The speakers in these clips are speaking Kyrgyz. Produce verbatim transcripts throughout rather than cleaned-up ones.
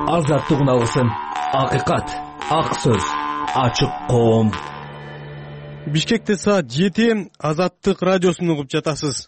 Азаттык алсын. Акыйкат, ак сөз, ачык коом. Бишкекте саат жети, Азаттык радиосун угуп жатасыз.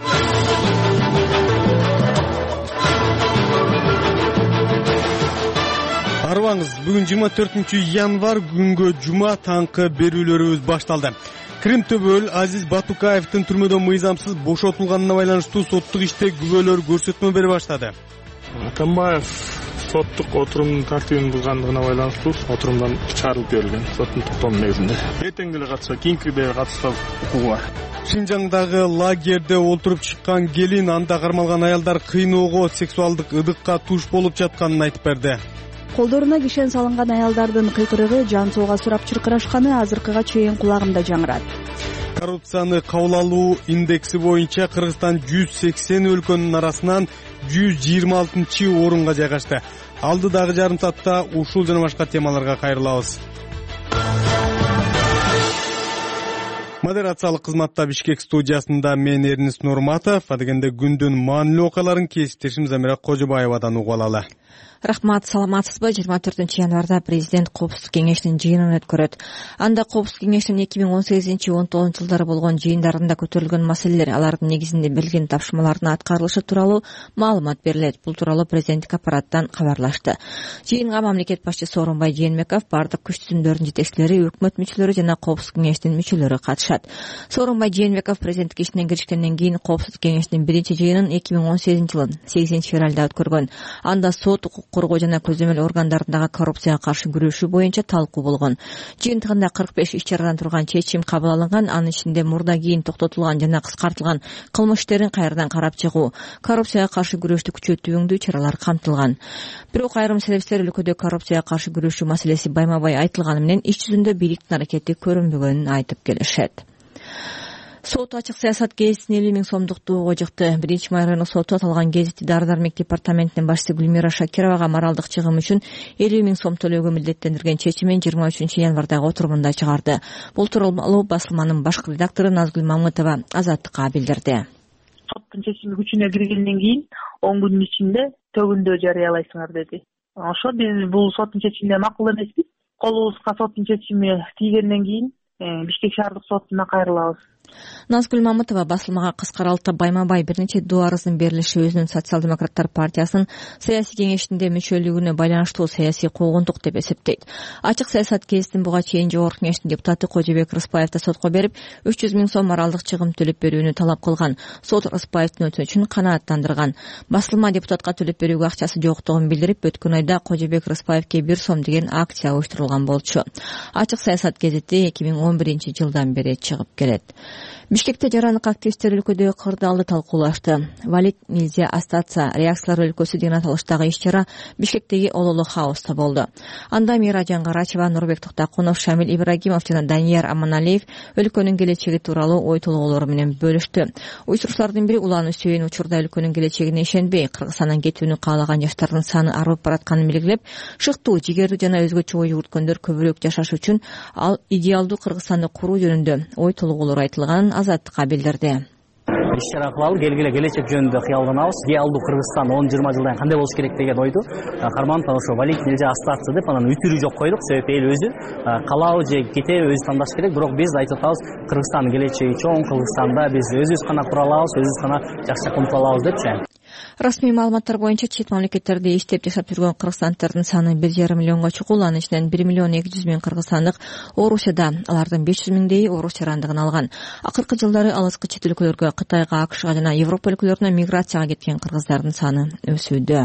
Арбаңыз, бүгүн жыйырма төртүнчү январь күнгө жума таңкы берүүлөрүбүз башталды. Крим төбөл Азиз Батукаевдин түрмөдөн мыйзамсыз бошотулганына байланыштуу соттук иште күбөлөр көрсөтмө бере баштады. Атамбаев соттук отурумдун тартибин бузгандыгына байланыштуу отурумдан чыгарылып берилген соттун токтому негизинде. Эртең деле катышат, кийинки деле катышат укугу бар. Шинжаңдагы лагерде олтуруп чыккан келин, анда кармалган аялдар кыйноого, сексуалдык ыдыкка туш болуп жатканын айтып берди. Колдоруна кишен салынган аялдардын кыйкырыгы, жан соога сурап чыркырашканы азыркыга чейин кулагымда жаңырат. Коррупцияны кабыл алуу индекси боюнча Кыргызстан жүз сексен өлкөнүн арасынан жүз жыйырма алтынчы орунга жайгашты. Алдыдагы жарым саатта ушул жана башка темаларга кайрылабыз. Модерациялык кызматта Бишкек студиясында мен Эрнис Нурматов, адегенде күндүн маанилүү окуяларын кесиптешим Замира Кожобаевадан угуп алалы. Рахмат, саламатсызбы? жыйырма төртүнчү январда президент Коопсуздук кеңешинин жыйынын өткөрөт. Анда Коопсуздук кеңештин эки миң он сегизинчи он тогузунчу жылдары болгон жыйындарында көтөрүлгөн маселелер, алардын негизинде берилген тапшырмалардын аткарылышы тууралуу маалымат берилет. Бул тууралуу президенттик аппараттан кабарлашты. Жыйынга мамлекет башчысы Сооронбай Жээнбеков, бардык күч түзүмдөрдүн жетекчилери, өкмөт мүчөлөрү жана Коопсуздук кеңештин мүчөлөрү катышат. Сооронбай Жээнбеков президенттик ишине киришкенден кийин Коопсуздук кеңешинин биринчи жыйынын эки миң он сегизинчи жылдын сегизинчи февралда өткөргөн. Анда сот, укук коргоо жана көзөмөл органдарындагы коррупцияга каршы күрөшүү боюнча талкуу болгон. Жыйынтыгында кырк беш иш чарадан турган чечим кабыл алынган, анын ичинде мурда кийин токтотулган жана кыскартылган кылмыш иштерин кайрадан карап чыгуу, коррупцияга каршы күрөштү күчөтүүгүндүү чаралар камтылган. Бирок айрым себептер өлкөдө коррупцияга каршы күрөшүү маселеси байма-бай айтылганы менен иш жүзүндө бийликтин аракети көрүнбөгөнүн айтып келишет. Сот ачык саясат гезитине элүү миң сомдук доого жыкты. Биринчи май райондук соту аталган гезитти Дары-дармек департаментинин башчысы Гүлмира Шакировага моралдык чыгым үчүн элүү миң сом төлөөгө милдеттендирген чечимин жыйырма үчүнчү январдагы отурумунда чыгарды. Бул тууралуу басылманын башкы редактору Назгүл Мамытова Азаттыкка билдирди. Соттун чечими күчүнө киргенден кийин он күндүн ичинде төгүндө жарыялайсыңар деди. Ошо биз бул соттун чечимине макул эмеспиз. Колубузга соттун чечими тийгенден кийин Бишкек шаардык сотуна кайрылабыз. Назгүл Мамытова басылмага кыска аралыкта байма-бай бир нече доо арыздын берилиши өзүнүн социал-демократтар партиясынын саясий кеңешинде мүчөлүгүнө байланыштуу саясий куугунтук деп эсептейт. Ачык саясат гезитин буга чейин жогорку кеңештин депутаты Кожобек Рыспаевди сотко берип, үч жүз миң сом моралдык чыгым төлөп берүүнү талап кылган. Сот Рыспаевдин өтүнүчүн канааттандырган. Басылма депутатка төлөп берүүгө акчасы жоктугун билдирип, өткөн айда Кожобек Рыспаевге бир сом деген акция уюштурулган болчу. Ачык саясат гезити эки миң он биринчи жылдан бери чыгып келет. Бишкекте жарандык активисттер өлкөдөгү кырдаалды талкуулашты. Валит нельзя остаться реакциялар өлкөсү деген аталыштагы иш-чара Бишкектеги Ололо хауста болду. Анда Миражан Гарачева, Нурбек Токтакунов, Шамил Ибрагимов жана Данияр Аманалиев өлкөнүн келечеги тууралуу ой толгоолору менен бөлүштү. Уюштуруучулардын бири Улан Үсөйүн учурда өлкөнүн келечегине ишенбей, Кыргызстандан кетүүнү каалаган жаштардын саны арып баратканын белгилеп, шыктуу, жигердүү жана өзгөчө ой жүгүрткөндөр көбүрөөк жашаш үчүн ал идеалдуу Кыргызстанды куруу жөнүндө ой толгоолор айтылганын Азаттыкка билдирди. Иш-чара кылалы, келгиле келечек жөнүндө кыялданабыз. Идеалдуу Кыргызстан он жыйырма жылдан кандай болуш керек деген ойду карманып, ошо Валит нельзя остаться деп анан үтүрүү жок койдук. Себеби эл өзү калабы же кетеби өзү тандаш керек. Бирок биз айтып атабыз, Кыргызстандын келечеги чоң, Кыргызстанда биз өзүбүз гана кура алабыз, өзүбүз гана жакшы умтула алабыз депчи. Расмий маалыматтар боюнча чет мамлекеттерде иштеп жашап жүргөн кыргызстандыктардын саны бир жарым миллионго чукул. Анын ичинен бир миллион эки жүз миң кыргызстандык Орусияда, алардын беш жүз миңдейи орус жарандыгын алган. Акыркы жылдары алыскы чет өлкөлөргө, Кытайга, АКШга жана Европа өлкөлөрүнө миграцияга кеткен кыргыздардын саны өсүүдө.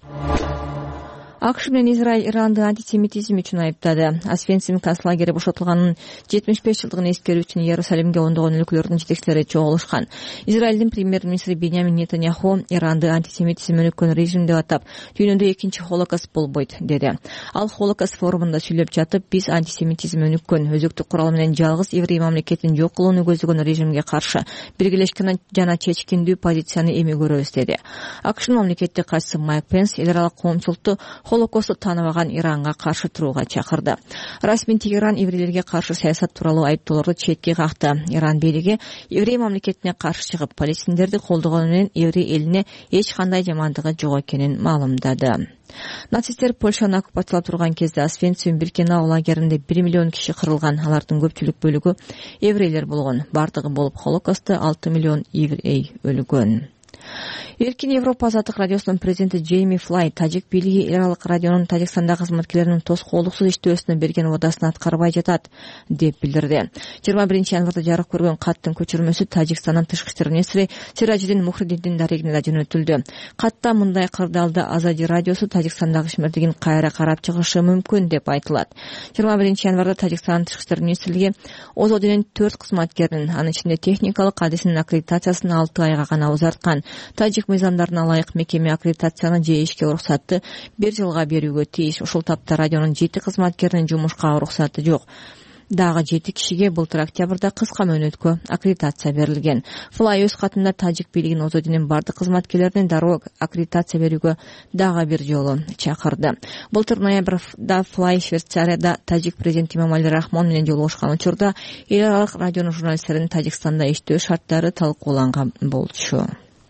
АКШ менен Израиль Иранды антисемитизм үчүн айыптады. Освенцим концлагери бошотулганын жетимиш беш жылдыгын эскерүү үчүн Иерусалимге ондогон өлкөлөрдүн жетекчилери чогулушкан. Израилдин премьер-министри Беньямин Нетаньяху Иранды антисемитизм өнүккөн режим деп атап, дүйнөдө экинчи холокост болбойт деди. Ал холокост форумунда сүйлөп жатып, биз антисемитизм өнүккөн, өзөктүк курал менен жалгыз еврей мамлекетин жок кылууну көздөгөн режимге каршы биргелешкен жана чечкиндүү позицияны эми көрөбүз деди. АКШнын мамлекеттик катчысы Майк Пенс эл аралык коомчулукту Холокосту тааныбаган Иранга каршы турууга чакырды. Расмий Тегеран еврейлерге каршы саясат тууралуу айыптоолорду четке какты. Иран бийлиги еврей мамлекетине каршы чыгып, палестиндерди колдогону менен еврей элине эч кандай жамандыгы жок экенин маалымдады. Нацисттер Польшаны оккупациялап турган кезде Освенцим Биркенау лагеринде бир миллион киши кырылган. Алардын көпчүлүк бөлүгү еврейлер болгон. Бардыгы болуп Холокостто алты миллион еврей өлгөн. Эркин Европа азаттык радиосунун президенти Джейми Флай тажик бийлиги эл аралык радионун Тажикстандагы кызматкерлеринин тоскоолдуксуз иштөөсүнө берген убадасын аткарбай жатат деп билдирди. жыйырма биринчи январда жарык көргөн каттын көчүрмөсү Тажикстандын тышкы иштер министри Сиражиддин Мухриддин дарегине да жөнөтүлдү. Катта мындай кырдаалда Азади радиосу Тажикстандагы ишмердигин кайра карап чыгышы мүмкүн деп айтылат. жыйырма биринчи январда Тажикстандын тышкы иштер министрлиги ОЗОдунун төрт кызматкеринин, анын ичинде техникалык адисинин аккредитациясын алты айга гана узарткан. Тажик мыйзамдарына ылайык мекеме аккредитацияны же ишке уруксатты бир жылга берүүгө тийиш. Ушул тапта радионун жети кызматкеринин жумушка уруксаты жок. Дагы жети кишиге былтыр октябрда кыска мөөнөткө аккредитация берилген. Флай өз катында тажик бийлигин ОЗОдунун бардык кызматкерлерине дароо аккредитация берүүгө дагы бир жолу чакырды. Былтыр ноябрда Флай Швейцарияда тажик президенти Эмомали Рахмон менен жолугушкан учурда эл аралык радионун журналисттеринин Тажикстанда иштөө шарттары талкууланган болчу.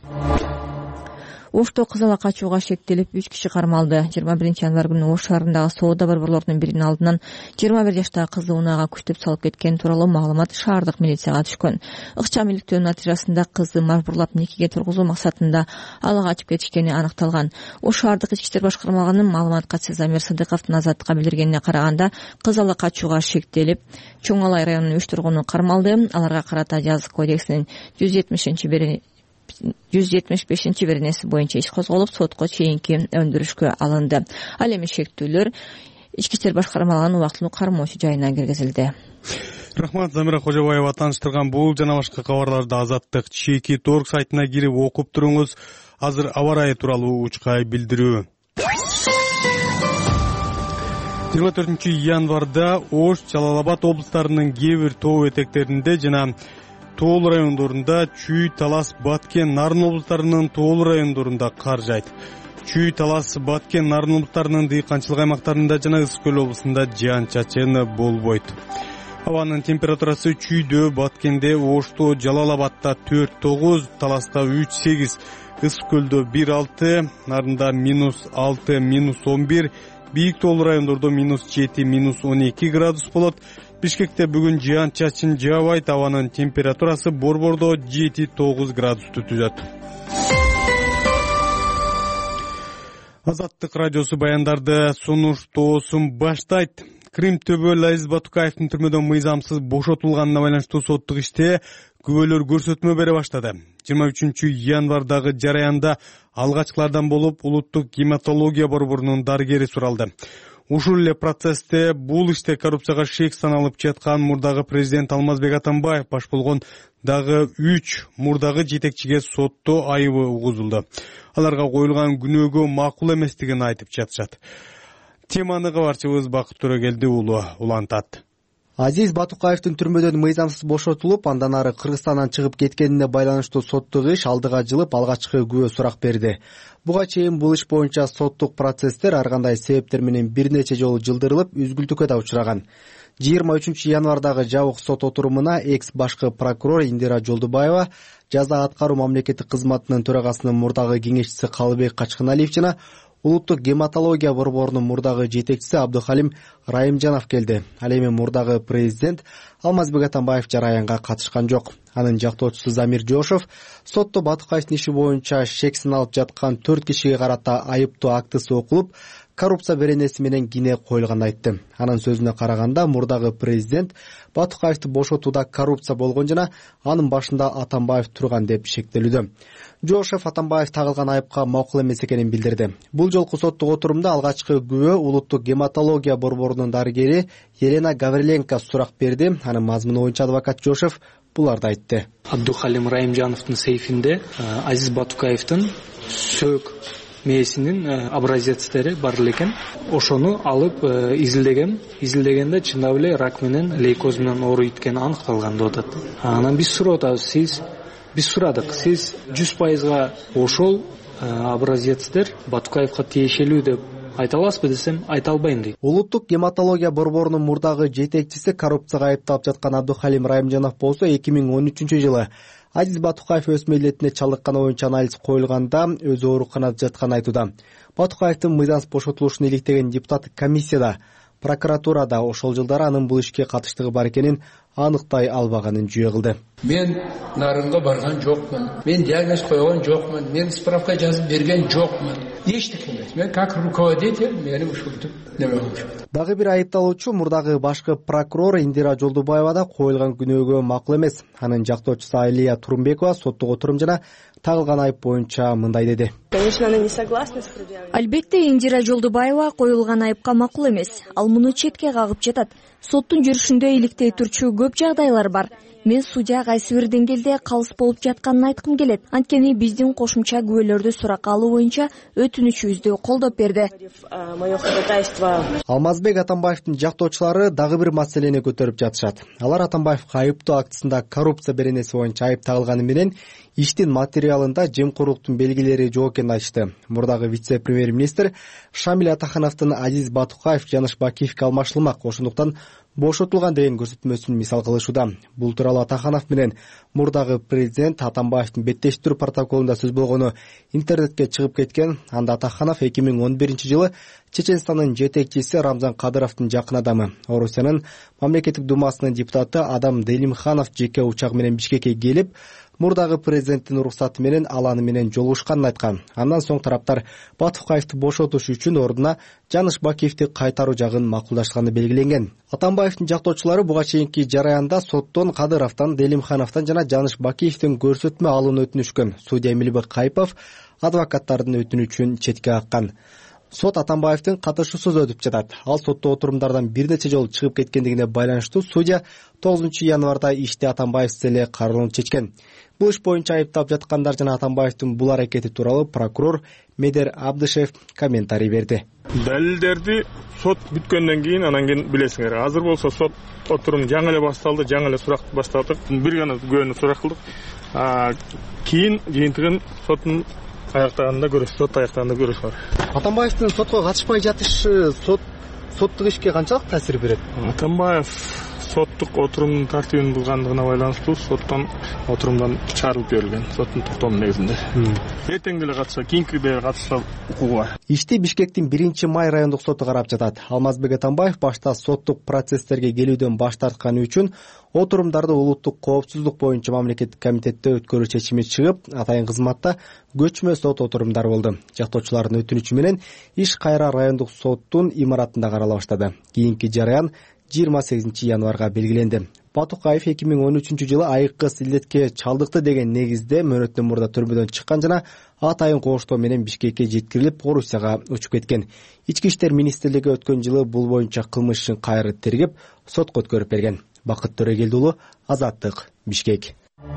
Ошто кызыл качууга шектелип үч киши кармалды. жыйырма биринчи январ күнү Ош шаарындагы соода борборлорунун биринин алдынан жыйырма бир жаштагы кызды унаага күчтөп салып кеткен тууралуу маалымат шаардык милицияга түшкөн. Ыкчам иликтөөнүн натыйжасында кызды мажбурлап никеге тургузуу максатында ала качып кетишкени аныкталган. Ош шаардык ички иштер башкармалыгынын маалыматкачысы Замир Садыковдун Азаттыкка билдиргенине караганда, кыз ала качууга шектелип, Чоң Алай районунун үч тургуну кармалды. Аларга карата жазык кодексинин жүз жетимишинчи жүз жетимиш бешинчи беренеси боюнча иш козголуп, сотко чейинки өндүрүшкө алынды. Ал эми шектүүлөр ички иштер башкармалыгынын убактылуу кармоочу жайына киргизилди. Рахмат, Замира Кожобаева тааныштырган бул жана башка кабарларды Азаттык чеки торг сайтына кирип окуп туруңуз. Азыр аба ырайы тууралуу учкай билдирүү. жыйырма төртүнчү январда Ош, Жалал-Абад облустарынын кээ бир тоо этектеринде жана тоолуу райондорунда, Чүй, Талас, Баткен, Нарын облустарынын тоолуу райондорунда кар жайт. Чүй, Талас, Баткен, Нарын облустарынын дыйканчылык аймактарында жана Ысык көл облусунда жаан-чачын болбойт. Абанын температурасы Чүйдө, Баткенде, Ошто, Жалал-Абадта төрт тогуз, Таласта үч сегиз, Ысык көлдө бир алты, Нарында минус алты, минус он бир, бийик тоолуу райондордо минус жети, минус он эки градус болот. Бишкекте бүгүн жаан-чачын жаабайт, абанын температурасы Борбордо жети тогуз градусту түзөт. Азаттык радиосу баяндарды сунуштоосун баштайт. Крим төбөл Азиз Батукаевдин түрмөдөн мыйзамсыз бошотулганына байланыштуу соттук иште күбөлөр көрсөтмө бере баштады. жыйырма үчүнчү январдагы жараянда алгачкылардан болуп улуттук гематология борборунун дарыгери суралды. Ушул эле процессте бул иште коррупцияга шек саналып жаткан мурдагы президент Алмазбек Атамбаев баш болгон дагы үч мурдагы жетекчиге сотто айыбы угузулду. Аларга коюлган күнөөгө макул эместигин айтып жатышат. Теманы кабарчыбыз Бакыт Төрөгелди уулу улантат. Азиз Батукаевдин түрмөдөн мыйзамсыз бошотулуп, андан ары Кыргызстандан чыгып кеткенине байланыштуу соттук иш алдыга жылып алгачкы күбө сурак берди. Буга чейин бул иш боюнча соттук процесстер ар кандай себептер менен бир нече жолу жылдырылып, үзгүлтүккө да учураган. жыйырма үчүнчү январдагы жабык сот отурумуна экс башкы прокурор Индира Жолдубаева, жаза аткаруу мамлекеттик кызматынын төрагасынын мурдагы кеңешчиси Калыбек Качкыналиев жана улуттук гематология борборунун мурдагы жетекчиси Абдухалим Райымжанов келди. Ал эми мурдагы президент Алмазбек Атамбаев жараянга катышкан жок. Анын жактоочусу Замир Жошов сотто Батукаевдин иши боюнча шек саналып жаткан төрт кишиге карата айыптоо актысы окулуп, коррупция беренеси менен кине коюлганын айтты. Анын сөзүнө караганда, мурдагы президент Батукаевди бошотууда коррупция болгон жана анын башында Атамбаев турган деп шектелүүдө. Жошов Атамбаев тагылган айыпка макул эмес экенин билдирди. Бул жолку соттук отурумда алгачкы күбө улуттук гематология борборунун дарыгери Елена Гавриленко сурак берди. Анын мазмуну боюнча адвокат Жошов буларды айтты. Абдухалим Райымжановдун сейфинде Азиз Батукаевдин сөк мээсинин образецтери бар экен. Ошону алып изилдеген, изилдегенде чындап эле рак менен лейкоз менен ооруйт экени аныкталган деп атат. Анан биз сурап атабыз, сиз биз сурадык, сиз жүз пайызга ошол образецтер Батукаевга тиешелүү деп айта аласызбы десем айта албайм дейт. Улуттук гематология борборунун мурдагы жетекчиси коррупцияга айыпталып жаткан Абдухалим Райымжанов болсо эки миң он үчүнчү жылы Азиз Батукаев өз милдетине чалыкканы боюнча анализ коюлганда өзү ооруканада жатканын айтууда. Батукаевдин мыйзамсыз бошотулушун иликтеген депутаттык комиссияда прокуратурада ошол жылдары анын бул ишке катыштыгы бар экенин аныктай албаганын жүйө кылды. Мен нарынга барган жокмун. Мен диагноз койгон жокмун. Мен справка жазып берген жокмун. Эчтеке эмес. Мен как руководитель мени ушинтип неме кылышат. Дагы бир айыпталуучу мурдагы башкы прокурор Индира Жолдубаева да коюлган күнөөгө макул эмес. Анын жактоочусу Алия Турумбекова соттук отурум жана тагылган айып боюнча мындай деди. Албетте Индира Жолдубаева коюлган айыпка макул эмес. Ал муну четке кагып жатат. Соттун жүрүшүндө иликтей турчу көп жагдайлар бар. Мен судья кайсы бир деңгээлде калыс болуп жатканын айткым келет. Анткени биздин кошумча күбөлөрдү суракка алуу боюнча өтүнүчүбүздү колдоп берди. Алмазбек Атамбаевдин жактоочулары дагы бир маселени көтөрүп жатышат. Алар Атамбаевга айыптоо актысында коррупция беренеси боюнча айып тагылганы менен иштин материалында жемкорлуктун белгилери жок экенин айтышты. Мурдагы вице-премьер-министр Шамиль Атахановдун Азиз Батукаев Жаныш Бакиевге алмашылмак, ошондуктан бошотулган деген көрсөтмөсүн мисал кылышууда. Бул тууралуу Атаханов менен мурдагы президент Атамбаевдин беттештирүү протоколунда сөз болгону интернетке чыгып кеткен. Анда Атаханов эки миң он биринчи жылы Чеченстандын жетекчиси Рамзан Кадыровдун жакын адамы, Орусиянын мамлекеттик думасынын депутаты Адам Делимханов жеке учак менен Бишкекке келип, мурдагы президенттин уруксаты менен аланы менен жолугушканын айткан. Андан соң тараптар Батукаевди бошотуш үчүн ордуна Жаныш Бакиевди кайтаруу жагын макулдашканы белгиленген. Атамбаевдин жактоочулары буга чейинки жараянда соттон Кадыровдон, Делимхановдон жана Жаныш Бакиевдин көрсөтмө алууну өтүнүшкөн. Судья Эмилбек Кайпов адвокаттардын өтүнүчүн четке каккан. Сот Атамбаевдин катышуусуз өтүп жатат. Ал сотто отурумдардан бир нече жолу чыгып кеткендигине байланыштуу судья тогузунчу январда ишти Атамбаевсиз эле кароонун чечкен. Бул иш боюнча айыпталып жаткандар жана Атамбаевдин бул аракети тууралуу прокурор Медер Абдышев комментарий берди. Далилдерди сот бүткөндөн кийин анан кийин билесиңер. Азыр болсо сот отурум жаңы эле башталды, жаңы эле сурак баштадык. Бир гана күбөнү сурак кылдык. Кийин жыйынтыгын соттун аяктаганында көрөсүз, сот аяктаганында көрөсүз бар. Атамбаевдин сотко катышпай жатышы сот соттук ишке канчалык таасир берет? Атамбаев соттук отурумдун тартибин булгандыгына байланыштуу соттон отурумдан чыгарылып берилген, соттун токтому негизинде. Эртең деле катышса, кийинки деле катышса укугу бар. Ишти Бишкектин биринчи май райондук соту карап жатат. Алмазбек Атамбаев башта соттук процесстерге келүүдөн баш тартканы үчүн отурумдарды улуттук коопсуздук боюнча мамлекеттик комитетте өткөрүү чечими чыгып, атайын кызматта көчмө сот отурумдары болду. Жактоочулардын өтүнүчү менен иш кайра райондук соттун имаратында карала баштады. Кийинки жараян жыйырма сегизинчи январга белгиленди. Батукаев эки миң он үчүнчү жылы айыккыс илдетке чалдыкты деген негизде мөөнөттөн мурда түрмөдөн чыккан жана атайын кооштоо менен Бишкекке жеткирилип, Орусияга учуп кеткен. Ички иштер министрлиги өткөн жылы бул боюнча кылмыш ишин кайра тергеп, сотко өткөрүп берген. Бакыт Төрөгелди уулу, Азаттык, Бишкек.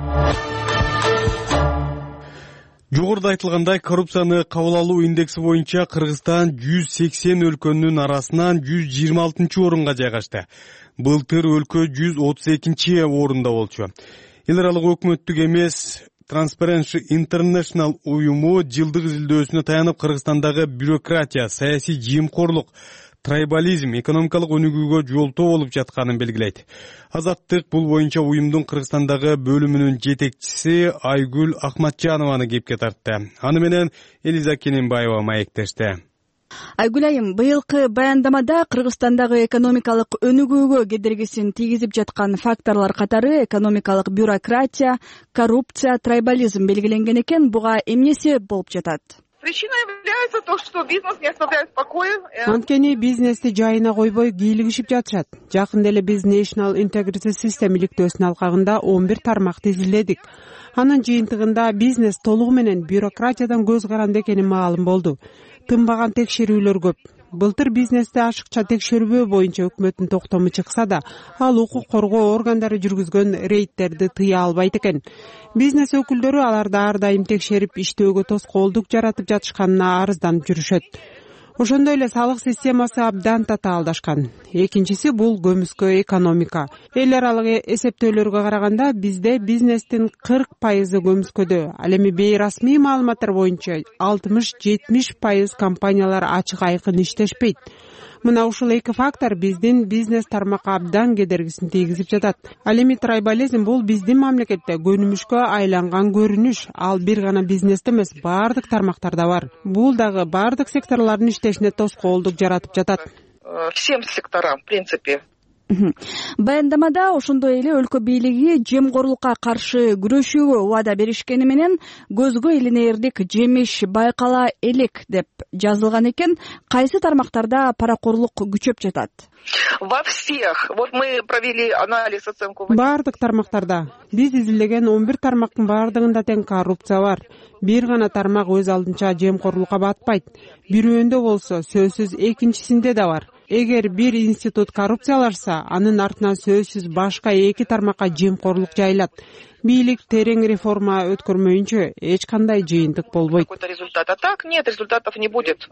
Жогоруда айтылгандай, коррупцияны кабыл алуу индекси боюнча Кыргызстан жүз сексен өлкөнүн арасынан жүз жыйырма алтынчы орунга жайгашты. Былтыр өлкө жүз отуз экинчи орунда болчу. Эл аралык өкмөттүк эмес Transparency International уюму жылдык изилдөөсүнө таянып Кыргызстандагы бюрократия, саясий жыйымкорлук, трайбализм, экономикалык өнүгүүгө жолтоо болуп жатканын белгилейт. Азаттык бул боюнча уюмдун Кыргызстандагы бөлүмүнүн жетекчиси Айгүл Акматжанованы кепке тартты. Аны менен Элиза Кененбаева маектешти. Айгүл айым, быйылкы баяндамада Кыргызстандагы экономикалык өнүгүүгө кедергисин тийгизип жаткан факторлор катары экономикалык бюрократия, коррупция, трайбализм белгиленген экен. Буга эмне себеп болуп жатат? Причина является то, что бизнес не оставляет в покое. Анткени бизнести жайына койбой кийлигишип жатышат. Жакында эле биз National Integrity System иликтөөсүнүн алкагында он бир тармакты изилдедик. Анын жыйынтыгында бизнес толугу менен бюрократиядан көз каранды экени маалым болду. Тынбаган текшерүүлөр көп. Былтыр бизнести ашыкча текшерүү боюнча өкмөттүн токтому чыкса да, ал укук коргоо органдары жүргүзгөн рейдтерди тыя албайт экен. Бизнес өкүлдөрү аларды ар дайым текшерип, иштөөгө тоскоолдук жаратып жатышканына арызданып жүрүшөт. ошондой эле салык системасы абдан татаалдашкан. Экинчиси бул көмүскө экономика. Эл аралык эсептөөлөргө караганда бизде бизнестин кырк пайызы көмүскөдө. Ал эми бейрасмий маалыматтар боюнча алтымыш жетимиш пайыз компаниялар ачык айкын иштешпейт. Мына ушул эки фактор биздин бизнес тармакка абдан кедергисин тийгизип жатат. Ал эми трайбализм бул биздин мамлекетте көнүмүшкө айланган көрүнүш. Ал бир гана бизнесте эмес, баардык тармактарда бар. Бул дагы баардык секторлордун иштешине тоскоолдук жаратып жатат. Всем секторам, в принципе. Баяндамада ошондой эле өлкө бийлиги жемкорлукка каршы күрөшүүгө убада беришкени менен көзгө илинээрлик жемиш байкала элек деп жазылган экен. Кайсы тармактарда паракорлук күчөп жатат? Во всех. Вот мы провели анализ, оценку. Баардык тармактарда. Биз изилдеген он бир тармактын баардыгында тең коррупция бар. Бир гана тармак өз алдынча жемкорлукка батпайт. Бирөөндө болсо сөзсүз экинчисинде да бар. Эгер бир институт коррупциялашса, анын артынан сөзсүз башка эки тармакка жемкорлук жайылат. Бийлик терең реформа өткөрмөйүнчө эч кандай жыйынтык болбойт. Результат. А так нет, результатов не будет.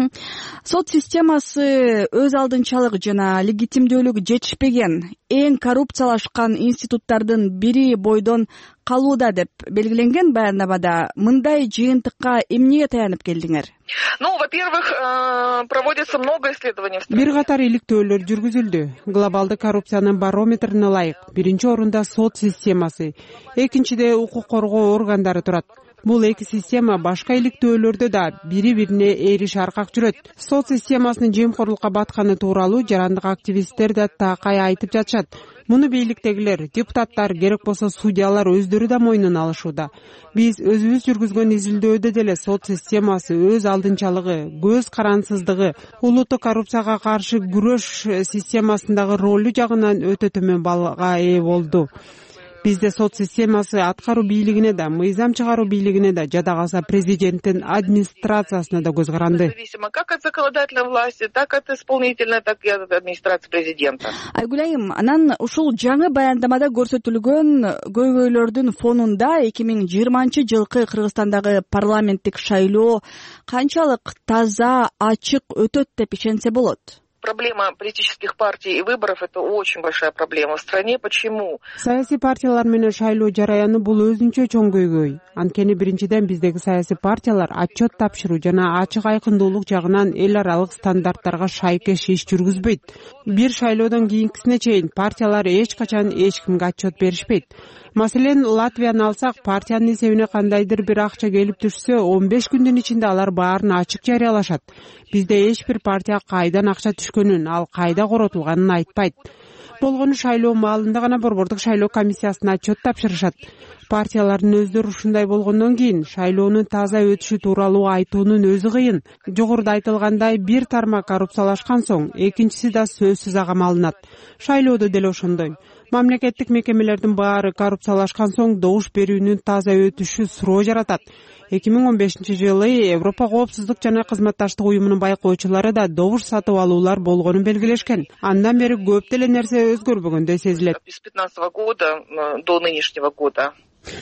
Сот системасы өз алдынчалык жана легитимдүүлүгү жетишпеген эң коррупциялашкан институттардын бири бойдон калууда деп белгиленген баяндамада. Мындай жыйынтыкка эмнеге таянып келдиңер? Ну, во-первых, проводится много исследований. Бир катар иликтөөлөр жүргүзүлдү. Глобалдык коррупциянын барометрине ылайык. Биринчи орунда сот системасы, экинчиде укук коргоо органдары турат. Бул эки система башка иликтөөлөрдө да бири-бирине ээриш аркак жүрөт. Сот системасынын жемкорлукка батканы тууралуу жарандык активисттер да такай айтып жатышат. Муну бийликтегилер, депутаттар, керек болсо судьялар өздөрү да мойнуна алышууда. Биз өзүбүз жүргүзгөн изилдөөдө деле сот системасы өз алдынчалыгы, көз карансыздыгы, улуттук коррупцияга каршы күрөш системасындагы ролу жагынан өтө төмөн баллга ээ болду. Бизде сот системасы аткаруу бийлигине да, мыйзам чыгаруу бийлигине да, жада калса президенттин администрациясына да көз каранды. Как от законодательной власти, так от исполнительной, так и от администрации президента. Айгүл айым, анан ушул жаңы баяндамада көрсөтүлгөн көйгөйлөрдүн фонунда эки миң жыйырманчы жылкы Кыргызстандагы парламенттик шайлоо канчалык таза, ачык өтөт деп ишенсе болот? Проблема политических партий и выборов – это очень большая проблема в стране. Почему? Саясий партиялар менен шайлоо жараяны бул өзүнчө чоң көйгөй. Анткени биринчиден биздеги саясий партиялар отчет тапшыруу жана ачык айкындуулук жагынан эл аралык стандарттарга шайкеш иш жүргүзбөйт. Бир шайлоодон кийинкисине чейин партиялар эч качан эч кимге отчет беришпейт. Маселен, Латвияны алсак, партиянын эсебине кандайдыр бир акча келип түшсө, он беш күндүн ичинде алар баарын ачык жарыялашат. Бизде эч бир партия кайдан акча түшкөнүн, ал кайда коротулганын айтпайт. Болгону шайлоо маалында гана борбордук шайлоо комиссиясына отчет тапшырышат. Партиялардын өздөрү ушундай болгондон кийин шайлоонун таза өтүшү тууралуу айтуунун өзү кыйын. Жогоруда айтылгандай, бир тармак коррупциялашкан соң, экинчиси да сөзсүз агам алынат. Шайлоодо деле ошондой. Мамлекеттик мекемелердин баары коррупциялашкан соң добуш берүүнүн таза өтүшү суроо жаратат. эки миң он бешинчи жылы Европа коопсуздук жана кызматташтык уюмунун байкоочулары да добуш сатып алуулар болгонун белгилешкен. Андан бери көп деле нерсе өзгөрбөгөндөй сезилет. С пятнадцатого года до нынешнего года.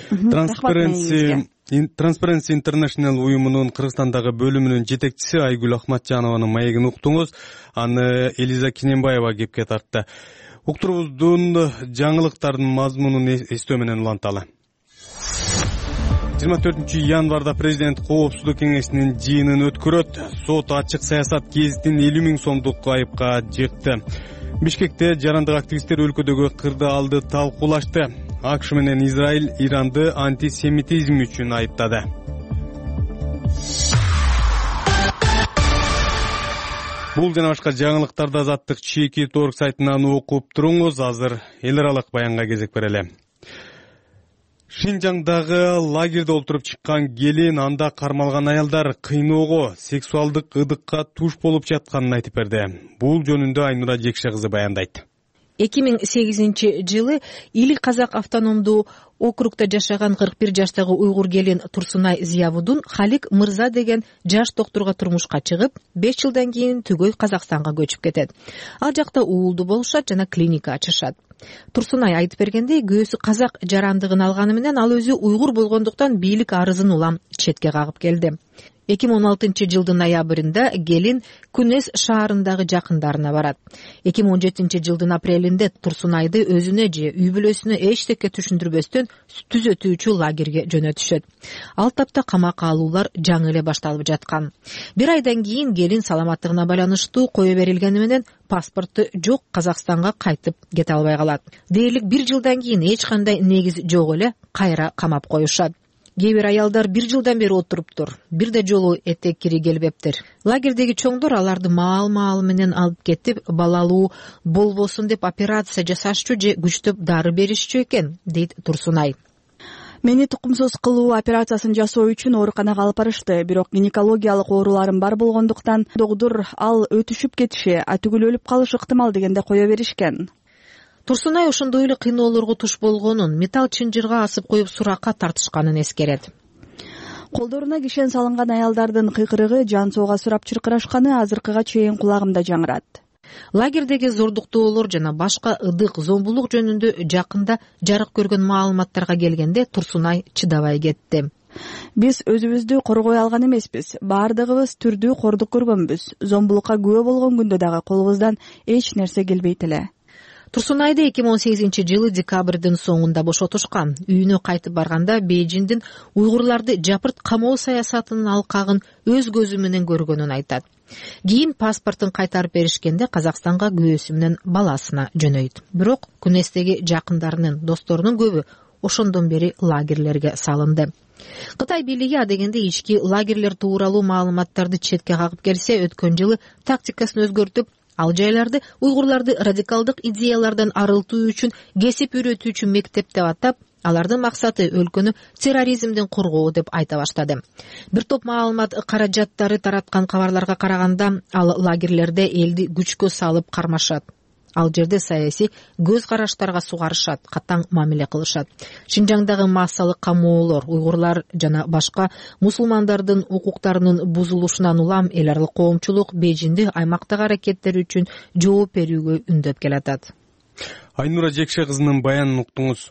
Transparency Transparency International уюмунун Кыргызстандагы бөлүмүнүн жетекчиси Айгүл Акматжанованын маегин уктуңуз. Аны Элиза Кинембаева кепке тартты. Уктурубуздун жаңылыктардын мазмунун эстөө менен уланталы. жыйырма төртүнчү январда президент коопсуздук кеңешинин жыйынын өткөрөт. Сот ачык саясат гезитин элүү миң сомдук айыпка жыкты. Бишкекте жарандык активисттер өлкөдөгү кырдаалды талкуулашты. АКШ менен Израиль Иранды антисемитизм үчүн айыптады. Бул жана башка жаңылыктарды Азаттык чеки торг сайтынан окуп туруңуз. Азыр эл аралык баянга кезек берели. Шинжаңдагы лагерде олтуруп чыккан келин, анда кармалган аялдар кыйноого, сексуалдык ыдыкка туш болуп жатканын айтып берди. Бул жөнүндө Айнура Жекше кызы баяндайт. эки миң сегизинчи жылы Или Казак автономдуу округда жашаган кырк бир жаштагы уйгур келин Турсунай Зиябудун Халик Мырза деген жаш доктурга турмушка чыгып, беш жылдан кийин түгөй Казакстанга көчүп кетет. Ал жакта уулду болушат жана клиника ачышат. Турсунай айтып бергендей, күйөөсү казак жарандыгын алганы менен ал өзү уйгур болгондуктан бийлик арызын улам четке кагып келди. эки миң он алтынчы жылдын ноябрында келин Күнес шаарындагы жакындарына барат. эки миң он жетинчи жылдын апрелинде Турсунайды өзүнө же үй бүлөсүнө эчтеке түшүндүрбөстөн түзөтүүчү лагерге жөнөтүшөт. Ал тапта камакка алуулар жаңы эле башталып жаткан. Бир айдан кийин келин саламаттыгына байланыштуу кое берилгени менен паспорту жок Казакстанга кайтып кете албай калат. Дээрлик бир жылдан кийин эч кандай негиз жок эле кайра камап коюшат. Кээ бир аялдар бир жылдан бери отуруптур, бир да жолу этек кири келбептир. Лагердеги чоңдор аларды маал-маал менен алып кетип, балалуу болбосун деп операция жасашчу же күчтөп дары беришчү экен, дейт Турсунай. Мени тукумсуз кылуу операциясын жасоо үчүн ооруканага алып барышты, бирок гинекологиялык ооруларым бар болгондуктан догдур ал өтүшүп кетиши, атүгүл өлүп калышы ыктымал дегенде кое беришкен. Турсунай ошондой эле кыйноолорго туш болгонун, металл чынжырга асып коюп суракка тартышканын эскерет. Колдоруна кишен салынган аялдардын кыйкырыгы, жан соога сурап чыркырашканы азыркыга чейин кулагымда жаңырат. Лагердеги зордуктоолор жана башка ыдык, зомбулук жөнүндө жакында жарык көргөн маалыматтарга келгенде Турсунай чыдабай кетти. Биз өзүбүздү коргой алган эмеспиз. Бардыгыбыз түрдүү кордук көргөнбүз. Зомбулукка күбө болгон күндө дагы колубуздан эч нерсе келбейт эле. Турсунайды эки миң он сегизинчи жылы декабрдын соңунда бошотушкан. Үйүнө кайтып барганда Бейжиңдин уйгурларды жапырт камоо саясатынын алкагын өз көзү менен көргөнүн айтат. Кийин паспортун кайтарып беришкенде Казакстанга күйөөсү менен баласына жөнөйт. Бирок Күнестеги жакындарынын, досторунун көбү ошондон бери лагерлерге салынды. Кытай бийлиги адегенде ички лагерлер тууралуу маалыматтарды четке кагып келсе, өткөн жылы тактикасын өзгөртүп, ал жайларды уйгурларды радикалдык идеялардан арылтуу үчүн кесип үйрөтүүчү мектеп деп атап, алардын максаты өлкөнү терроризмден коргоо деп айта баштады. Бир топ маалымат каражаттары тараткан кабарларга караганда, ал лагерлерде элди күчкө салып кармашат. Ал жерде саясий көз караштарга сугарышат, катаң мамиле кылышат. Шинжаңдагы массалык камоолор, уйгурлар жана башка мусулмандардын укуктарынын бузулушунан улам эл аралык коомчулук Бейжиңди аймактагы аракеттери үчүн жооп берүүгө үндөп келатат. Айнура Жекше кызынын баянын уктуңуз.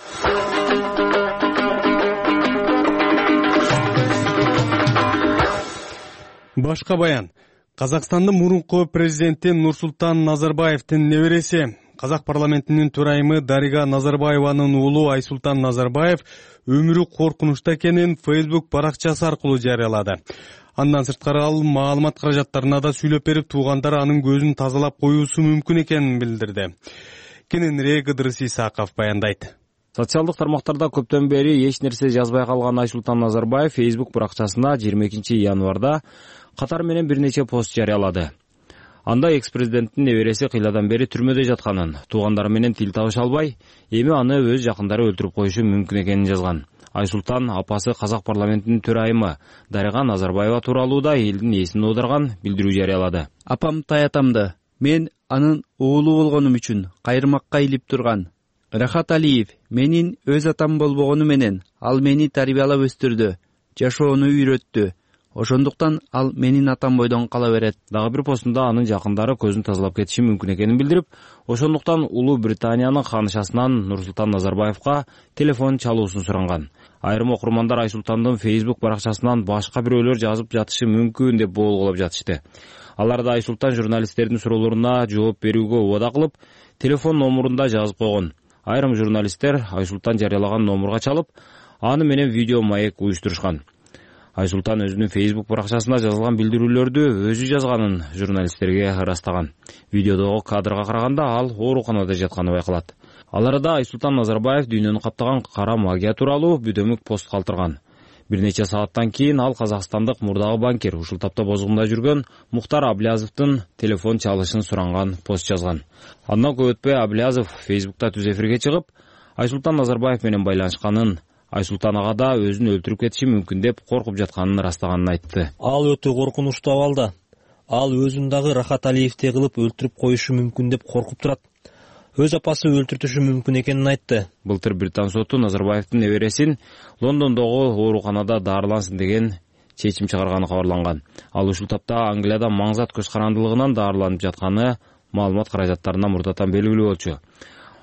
Башка баян. Казакстандын мурунку президенти Нурсултан Назарбаевдин небереси, Казак парламентинин төрайымы Дарига Назарбаеванын уулу Айсултан Назарбаев өмүрү коркунучта экенин Facebook баракчасы аркылуу жарыялады. Андан сырткары ал маалымат каражаттарына да сүйлөп берип, туугандары анын көзүн тазалап коюусу мүмкүн экенин билдирди. Кененирээк Ыдырыс Исаков баяндайт. Социалдык тармактарда көптөн бери эч нерсе жазбай калган Айсултан Назарбаев Facebook баракчасына жыйырма экинчи январда катар менен бир нече пост жарыялады. Анда экс-президенттин небереси кыйладан бери түрмөдө жатканын, туугандары менен тил табыша албай, эми аны өз жакындары өлтүрүп коюшу мүмкүн экенин жазган. Айсултан апасы Казак парламентинин төрайымы Дарига Назарбаева тууралуу да элдин эсин оодарган билдирүү жарыялады. Апам таятамды, мен анын уулу болгонум үчүн кайрымакка илип турган. Рахат Алиев менин өз атам болбогону менен ал мени тарбиялап өстүрдү, жашоону үйрөттү. Ошондуктан ал менин атам бойдон кала берет. Дагы бир постунда анын жакындары көзүн тазалап кетиши мүмкүн экенин билдирип, ошондуктан Улуу Британиянын ханышасынан Нурсултан Назарбаевга телефон чалуусун суранган. Айрым окурмандар Айсултандын Facebook баракчасынан башка бирөөлөр жазып жатышы мүмкүн деп болгулап жатышты. Алар да Айсултан журналисттердин суроолоруна жооп берүүгө убада кылып, телефон номурунда жазып койгон. Айрым журналисттер Айсултан жарыялаган номурга чалып, аны менен видео маек уюштурушкан. Айсултан өзүнүн Facebook баракчасына жазылган билдирүүлөрдү өзү жазганын журналисттерге ырастаган. Видеодогу кадрга караганда ал ооруканада жатканы байкалат. Аларда Айсултан Назарбаев дүйнөнү каптаган кара магия тууралуу бүдөмүк пост калтырган. Бир нече сааттан кийин ал казакстандык мурдагы банкир, ушул тапта бозгунда жүргөн Мухтар Аблязовдун телефон чалышын суранган пост жазган. Андан көп өтпөй Аблязов Facebook'та түз эфирге чыгып, Айсултан Назарбаев менен байланышканын, Айсултан ага да өзүн өлтүрүп кетиши мүмкүн деп коркуп жатканын ырастаганын айтты. Ал өтө коркунучтуу абалда. Ал өзүн дагы Рахат Алиевди кылып өлтүрүп коюшу мүмкүн деп коркуп турат. Өз апасы өлтүртүшү мүмкүн экенин айтты. Былтыр Британ соту Назарбаевдин небересин Лондондогу ооруканада даарылансын деген чечим чыгарганы кабарланган. Ал ушул тапта Англияда маңзат көз карандылыгынан даарыланып жатканы маалымат каражаттарына мурдатан белгилүү болчу.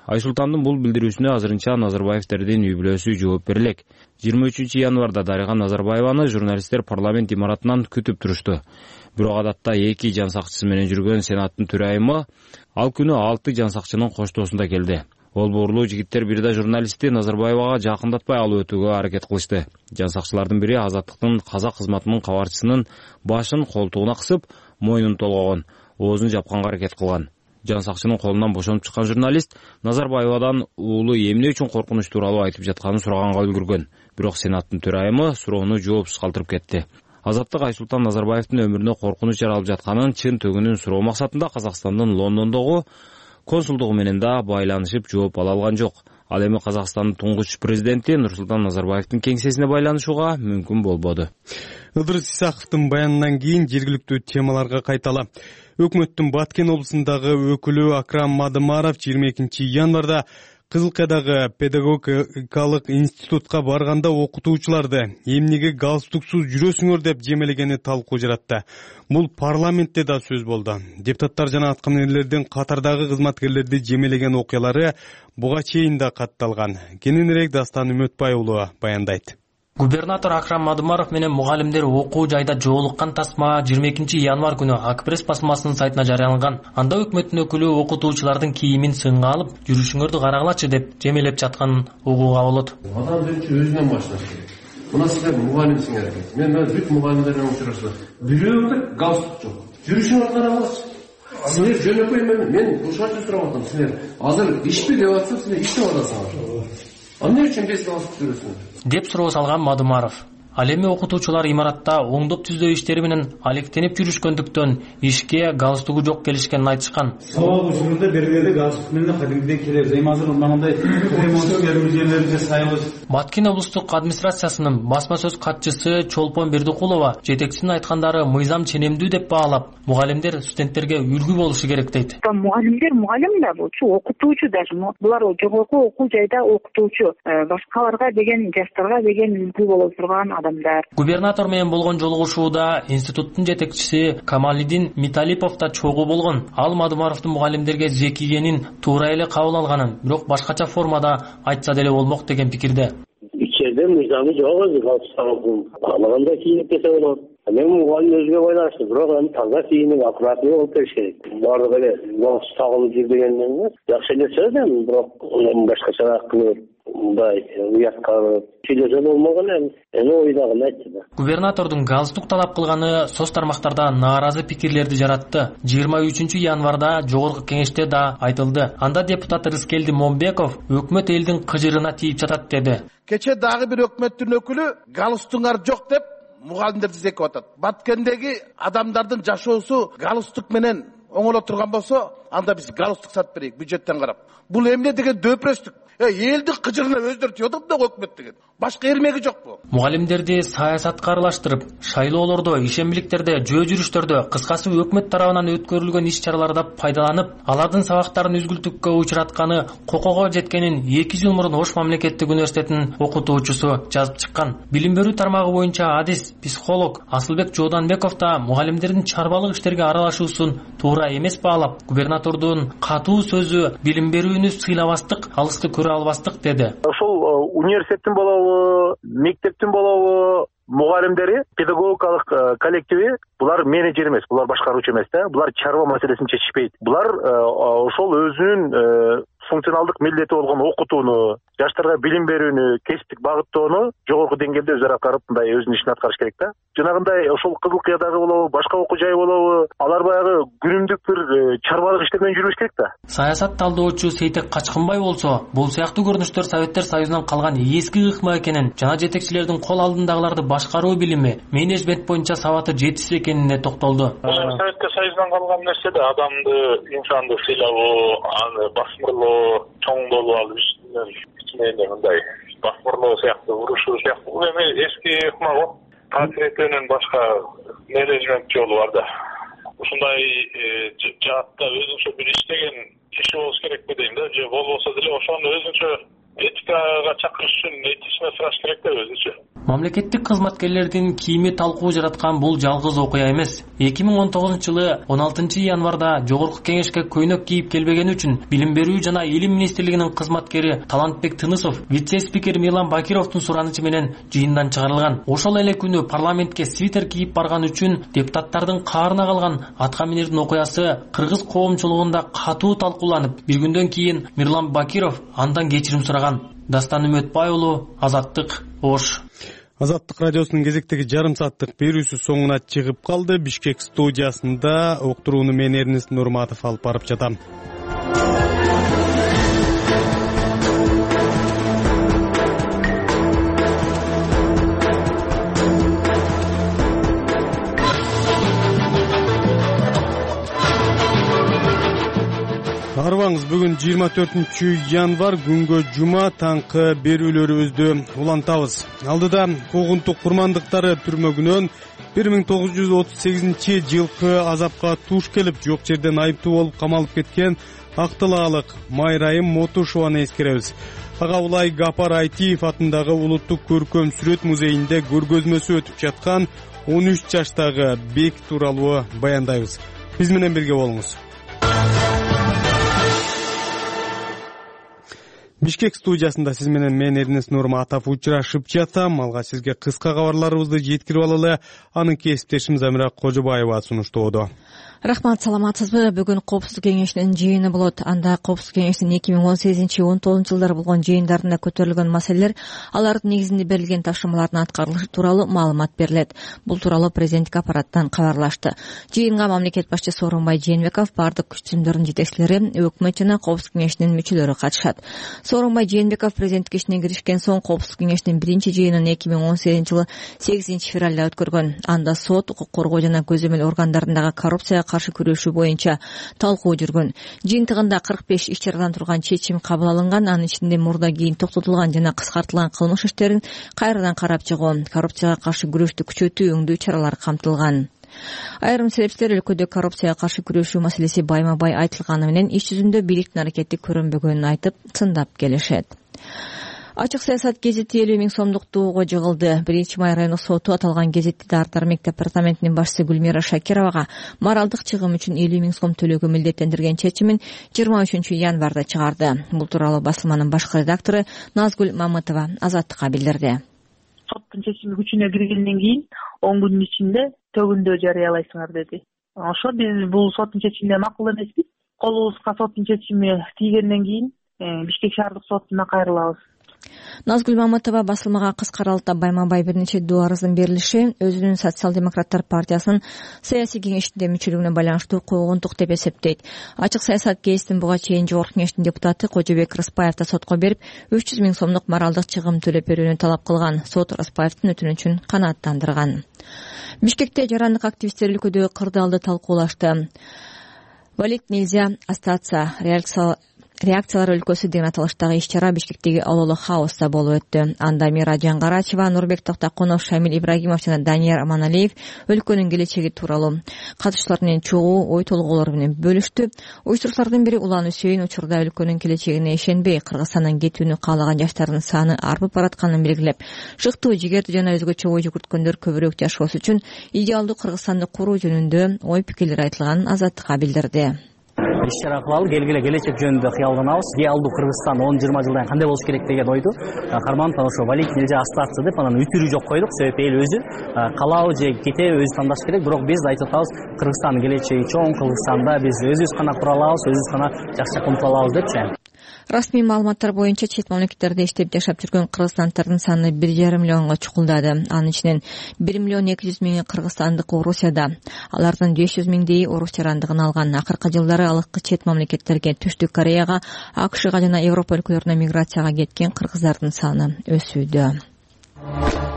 Айсултандын бул билдирүүсүнө азырынча Назарбаевтердин үй бүлөсү жооп бере элек. жыйырма үчүнчү январда Дарига Назарбаеваны журналисттер парламент имаратынан күтүп турушту. Бирок адатта эки жан сакчысы менен жүргөн Сенаттын төрайымы ал күнү алты жан сакчынын коштоосунда келди. Ол бурлуу жигиттер бир да журналистти Назарбаевага жакындатпай алып өтүүгө аракет кылышты. Жан сакчылардын бири Азаттыктын казак кызматынын кабарчысынын башын колтугуна кысып, мойнун толгогон, оозун жапканга аракет кылган. Жан сакчынын колунан бошонуп чыккан журналист Назарбаевадан уулу эмне үчүн коркунуч тууралуу айтып жатканын сураганга үлгүргөн. Бирок Сенаттын төрайымы суроону жоопсуз калтырып кетти. Азаттык Айсултан Назарбаевдин өмүрүнө коркунуч жаралып жатканын чын төгүнүн суроо максатында Казакстандын Лондондогу консулдугу менен да байланышып жооп ала алган жок. Ал эми Казакстандын туңгуч президенти Нурсултан Назарбаевдин кеңсесине байланышууга мүмкүн болбоду. Ыдырыс Исаковдун баянынан кийин жергиликтүү темаларга кайталы. Өкмөттүн Баткен облусундагы өкүлү Акрам Мадымаров жыйырма экинчи январда Кызылкайдагы педагогикалык институтка барганда окутуучуларды эмнеге галстуксуз жүрөсүңөр деп жемелегени талкуу жаратты. Бул парламентте да сөз болду. Депутаттар жана аткаминерлердин катардагы кызматкерлерди жемелеген окуялары буга чейин да катталган. Кененирээк Дастан Үмөтбай уулу баяндайт. Губернатор Акрам Мадымаров менен мугалимдер окуу жайда жоолуккан тасма жыйырма экинчи январ күнү Акпресс басмасынын сайтына жарыяланган. Анда өкмөттүн өкүлү окутуучулардын кийимин сынга алып, жүрүшүңөрдү карагылачы деп жемелеп жатканын угууга болот. Адам биринчи өзүнөн башташ керек. Мына силер мугалимсиңер экен. Мен мен бүт мугалимдер менен учурашып, бирөөндө галстук жок. Жүрүшүңөрдү карагылачы. Силер жөнөкөй мен мен ушунча сурап атам. Силер азыр ишпи деп атсам, силер иштеп атасыңар. Эмне үчүн без галстук жүрөсүңөр? Деп суроо салган Мадымаров. Ал эми окутуучулар имаратта оңдоп түзөө иштери менен алектенип жүрүшкөндүктөн ишке галстугу жок келишкенин айтышкан. Сабак учурунда бергенде галстук менен кадимгидей келебиз. Эми азыр мындай ремонттоо эрежелерди жасайбыз. Баткен облустук администрациясынын басма сөз катчысы Чолпон Бердикулова жетекчинин айткандары мыйзам ченемдүү деп баалап, мугалимдер студенттерге үлгү болушу керек дейт. Мугалимдер мугалим да болчу, окутуучу даже. Булар жогорку окуу жайда окутуучу, башкаларга деген, жаштарга деген үлгү боло турган адамдар. Губернатор менен болгон жолугушууда институттун жетекчиси Камалидин Миталипов да чогуу болгон. Ал Мадымаровдун мугалимдерге зекигенин туура эле кабыл алганын, бирок башкача формада айтса деле болмок деген пикирде. Ичерде мыйзамы жок өзү галстук каалагандай кийинип кете болот. Мен мугалим өзүгө байланыштуу, бирок аны таза кийинип, аккуратный болуп бериш керек. Баардыгы эле галстук тагылып жүр дегенден эмес. Жакшы эле сөз эми, бирок башкача кылып, мындай уятка сүйлөсө болмогон эми. Эми ойдагын айтты да. Губернатордун галстук талап кылганы соц тармактарда нааразы пикирлерди жаратты. жыйырма үчүнчү январда жогорку кеңеште да айтылды. Анда депутат Рыскелди Момбеков өкмөт элдин кыжырына тийип жатат деди. Кече дагы бир өкмөттүн өкүлү галстугуңар жок деп мугалимдерди зекип атат. Баткендеги адамдардын жашоосу галстук менен оңоло турган болсо, анда биз галстук сатып берейик бюджеттен карап. Бул эмне деген дөпүрөстүк. Э, элдин кыжырына өздөрү тийип атат да өкмөт деген. Башка эрмеги жок бу. Мугалимдерди саясатка аралаштырып, шайлоолордо, ишембиликтерде, жөө жүрүштөрдө, кыскасы өкмөт тарабынан өткөрүлгөн иш-чараларда пайдаланып, алардын сабактарын үзгүлтүккө учуратканы кокого жеткенин эки жыл мурун Ош мамлекеттик университетинин окутуучусу жазып чыккан. Билим берүү тармагы боюнча адис, психолог Асылбек Жооданбеков да мугалимдердин чарбалык иштерге аралашуусун туура эмес баалап, губернатордун катуу сөзү билим берүүнү сыйлабастык, алысты көрө албастык деди. Ошол университеттин болобу, мектептин болобу мугалимдери, педагогикалык коллективи булар менеджер эмес, булар башкаруучу эмес да, булар чарба маселесин чечишпейт. Булар ошол өзүнүн функционалдык милдети болгон окутууну, жаштарга билим берүүнү, кесиптик багыттоону жогорку деңгээлде өзү аткарып, мындай өзүнүн ишин аткарыш керек да. Жанагындай ошол Кызылкыядагы болобу, башка окуу жай болобу, алар баягы күнүмдүк бир чарбалык иштер менен жүрүш керек да. Саясат талдоочу Сейтек Качкынбай болсо, бул сыяктуу көрүнүштөр Советтер Союзунан калган эски ыкма экенин, жана жетекчилердин кол алдындагыларды башкаруу билими, менеджмент боюнча сабаты жетишсиз экенине токтолду. Советтер Союзунан калган нерсе да адамды, инсанды сыйлабоо, аны басмырлоо, чоңдолуп алып ичинен мындай басмырлоо сыяктуу урушуу сыяктуу. Бул эми эски ыкма го. Кадиретенин башка менеджмент жолу бар да. Ушундай жаатта өзүнчө бир иштеген киши болуш керекпи дейм да. Же болбосо деле ошону өзүнчө этикага чакырыш үчүн этичне сураш керек да өзүнчө. Мамлекеттик кызматкерлердин кийими талкуу жараткан бул жалгыз окуя эмес. эки миң он тогузунчу жылы он алтынчы январда Жогорку Кеңешке көйнөк кийип келбегени үчүн Билим берүү жана Илим министрлигинин кызматкери Талантбек Тынысов вице-спикер Мирлан Бакировдун суранычы менен жыйындан чыгарылган. Ошол эле күнү парламентке свитер кийип барган үчүн депутаттардын каарына калган атка минердин окуясы кыргыз коомчулугунда катуу талкууланып, бир күндөн кийин Мирлан Бакиров андан кечирим сураган. Дастан Үмөтбай уулу, Азаттык, Ош. Азаттык радиосунун кезектеги жарым сааттык берүүсү соңуна чыгып калды. Бишкек студиясында уктурууну мен Эрнест Нурматов алып барып жатам. Арбаңыз, бүгүн жыйырма төртүнчү январ, күнгө жума, таңкы берүүлөрүбүздү улантабыз. Алдыда куугунтук курмандыктары түрмөгүнөн бир миң тогуз жүз отуз сегизинчи жылкы азапка туш келип, жок жерден айыптуу болуп камалып кеткен Актылаалык Майрайым Мотушованы эскеребиз. Ага Улай Гапар Айтиев атындагы Улуттук көркөм сүрөт музейинде көргөзмөсү өтүп жаткан он үч жаштагы Бек тууралуу баяндайбыз. Биз менен бирге болуңуз. Бишкек студиясында сиз менен мен Эрнест Нурматов учурашып жатам. Алга сизге кыска кабарларыбызды жеткирип алалы. Анын кесиптешим Замира Кожобаева сунуштоодо. Рахмат, саламатсызбы? Бүгүн Коопсуздук кеңешинин жыйыны болот. Анда Коопсуздук кеңешинин эки миң он сегизинчи он тогузунчу жылдары болгон жыйындарында көтөрүлгөн маселелер, алардын негизинде берилген тапшырмалардын аткарылышы тууралуу маалымат берилет. Бул тууралуу президенттик аппараттан кабарлашты. Жыйынга мамлекет башчысы Сооронбай Жээнбеков, бардык күч түзүмдөрдүн жетекчилери, өкмөт жана Коопсуздук кеңешинин мүчөлөрү катышат. Сооронбай Жээнбеков президенттик ишине киришкен соң Коопсуздук кеңешинин биринчи жыйынын эки миң он сегизинчи жылы сегизинчи февралда өткөргөн. Анда сот, укук коргоо жана көзөмөл органдарындагы коррупцияга каршы күрөшүү боюнча талкуу жүргөн. Жыйынтыгында кырк беш иш чарадан турган чечим кабыл алынган. Анын ичинде мурда кийин токтотулган жана кыскартылган кылмыш иштерин кайрадан карап чыгуу, коррупцияга каршы күрөштү күчөтүү өңдүү чаралары камтылган. Айрым себептер өлкөдө коррупцияга каршы күрөшүү маселеси байма бай айтылганы менен иш жүзүндө бийликтин аракети көрүнбөгөнүн айтып, сындап келишет. Ачык саясат гезити элүү миң сомдук тоого жыгылды. Биринчи май райондук соту аталган гезитти Дары Дармек департаментинин башчысы Гүлмира Шакировага моралдык чыгым үчүн элүү миң сом төлөөгө милдеттендирген чечимин жыйырма үчүнчү январда чыгарды. Бул тууралуу басылманын башкы редактору Назгүл Мамытова Азаттыкка билдирди. Соттун чечими күчүнө киргенден кийин он күндүн ичинде төгүндө жарыялайсыңар деди. Ошо биз бул соттун чечимине макул эмеспиз. Колубузга соттун чечими тийгенден кийин Бишкек шаардык сотуна кайрылабыз. Назгүл Мамытова басылмага кыскаралыкта байма-бай бир нече доо арыздын берилиши өзүнүн Социал-демократтар партиясынын саясий кеңешинде мүчөлүгүнө байланыштуу куугунтук деп эсептейт. Ачык саясат гезитин буга чейин Жогорку Кеңештин депутаты Кожобек Рыспаев да сотко берип үч жүз миң сомдук моралдык чыгым төлөп берүүнү талап кылган. Сот Рыспаевдин өтүнүчүн канааттандырган. Бишкекте жарандык активисттер өлкөдөгү кырдаалды талкуулашты. Валить нельзя остаться. Реакциялар өлкөсү деген аталыштагы иш-чара Бишкектеги Ололо Хауста болуп өттү. Анда Мира Жангарачева, Нурбек Токтокунов, Шамил Ибрагимов жана Данияр Аманалиев өлкөнүн келечеги тууралуу катышуулар менен чогуу ой толгоолор менен бөлүштү. Уюштуруучулардын бири Улан Үсейин учурда өлкөнүн келечегине ишенбей, Кыргызстандан кетүүнү каалаган жаштардын саны арбып баратканын белгилеп, шыктуу, жигердүү жана өзгөчө ой жүгүрткөндөр көбүрөөк жашоосу үчүн идеалдуу Кыргызстанды куруу жөнүндө ой пикирлер айтылганын Азаттыкка билдирди. Иш-чара кылалы, келгиле келечек жөнүндө кыялданабыз. Идеалдуу Кыргызстан он жыйырма жылдан кандай болуш керек деген ойду карманып, ошо валить нельзя остаться деп анан үтүрүү жок койдук. Себеби эл өзү калабы же кетеби өзү тандаш керек. Бирок биз айтып атабыз, Кыргызстандын келечеги чоң, Кыргызстанда биз өзүбүз гана кура алабыз, өзүбүз гана жакшы умтула алабыз депчи. Расмий маалыматтар боюнча чет мамлекеттерде иштеп жашап жүргөн кыргызстандардын саны бир жарым миллионго чукулдады. Анын ичинен бир миллион эки жүз миңи кыргызстандык Орусияда, алардын беш жүз миңдейи орус жарандыгын алган. Акыркы жылдары алыкы чет мамлекеттерге, Түштүк Кореяга, АКШга жана Европа өлкөлөрүнө миграцияга кеткен кыргыздардын саны өсүүдө.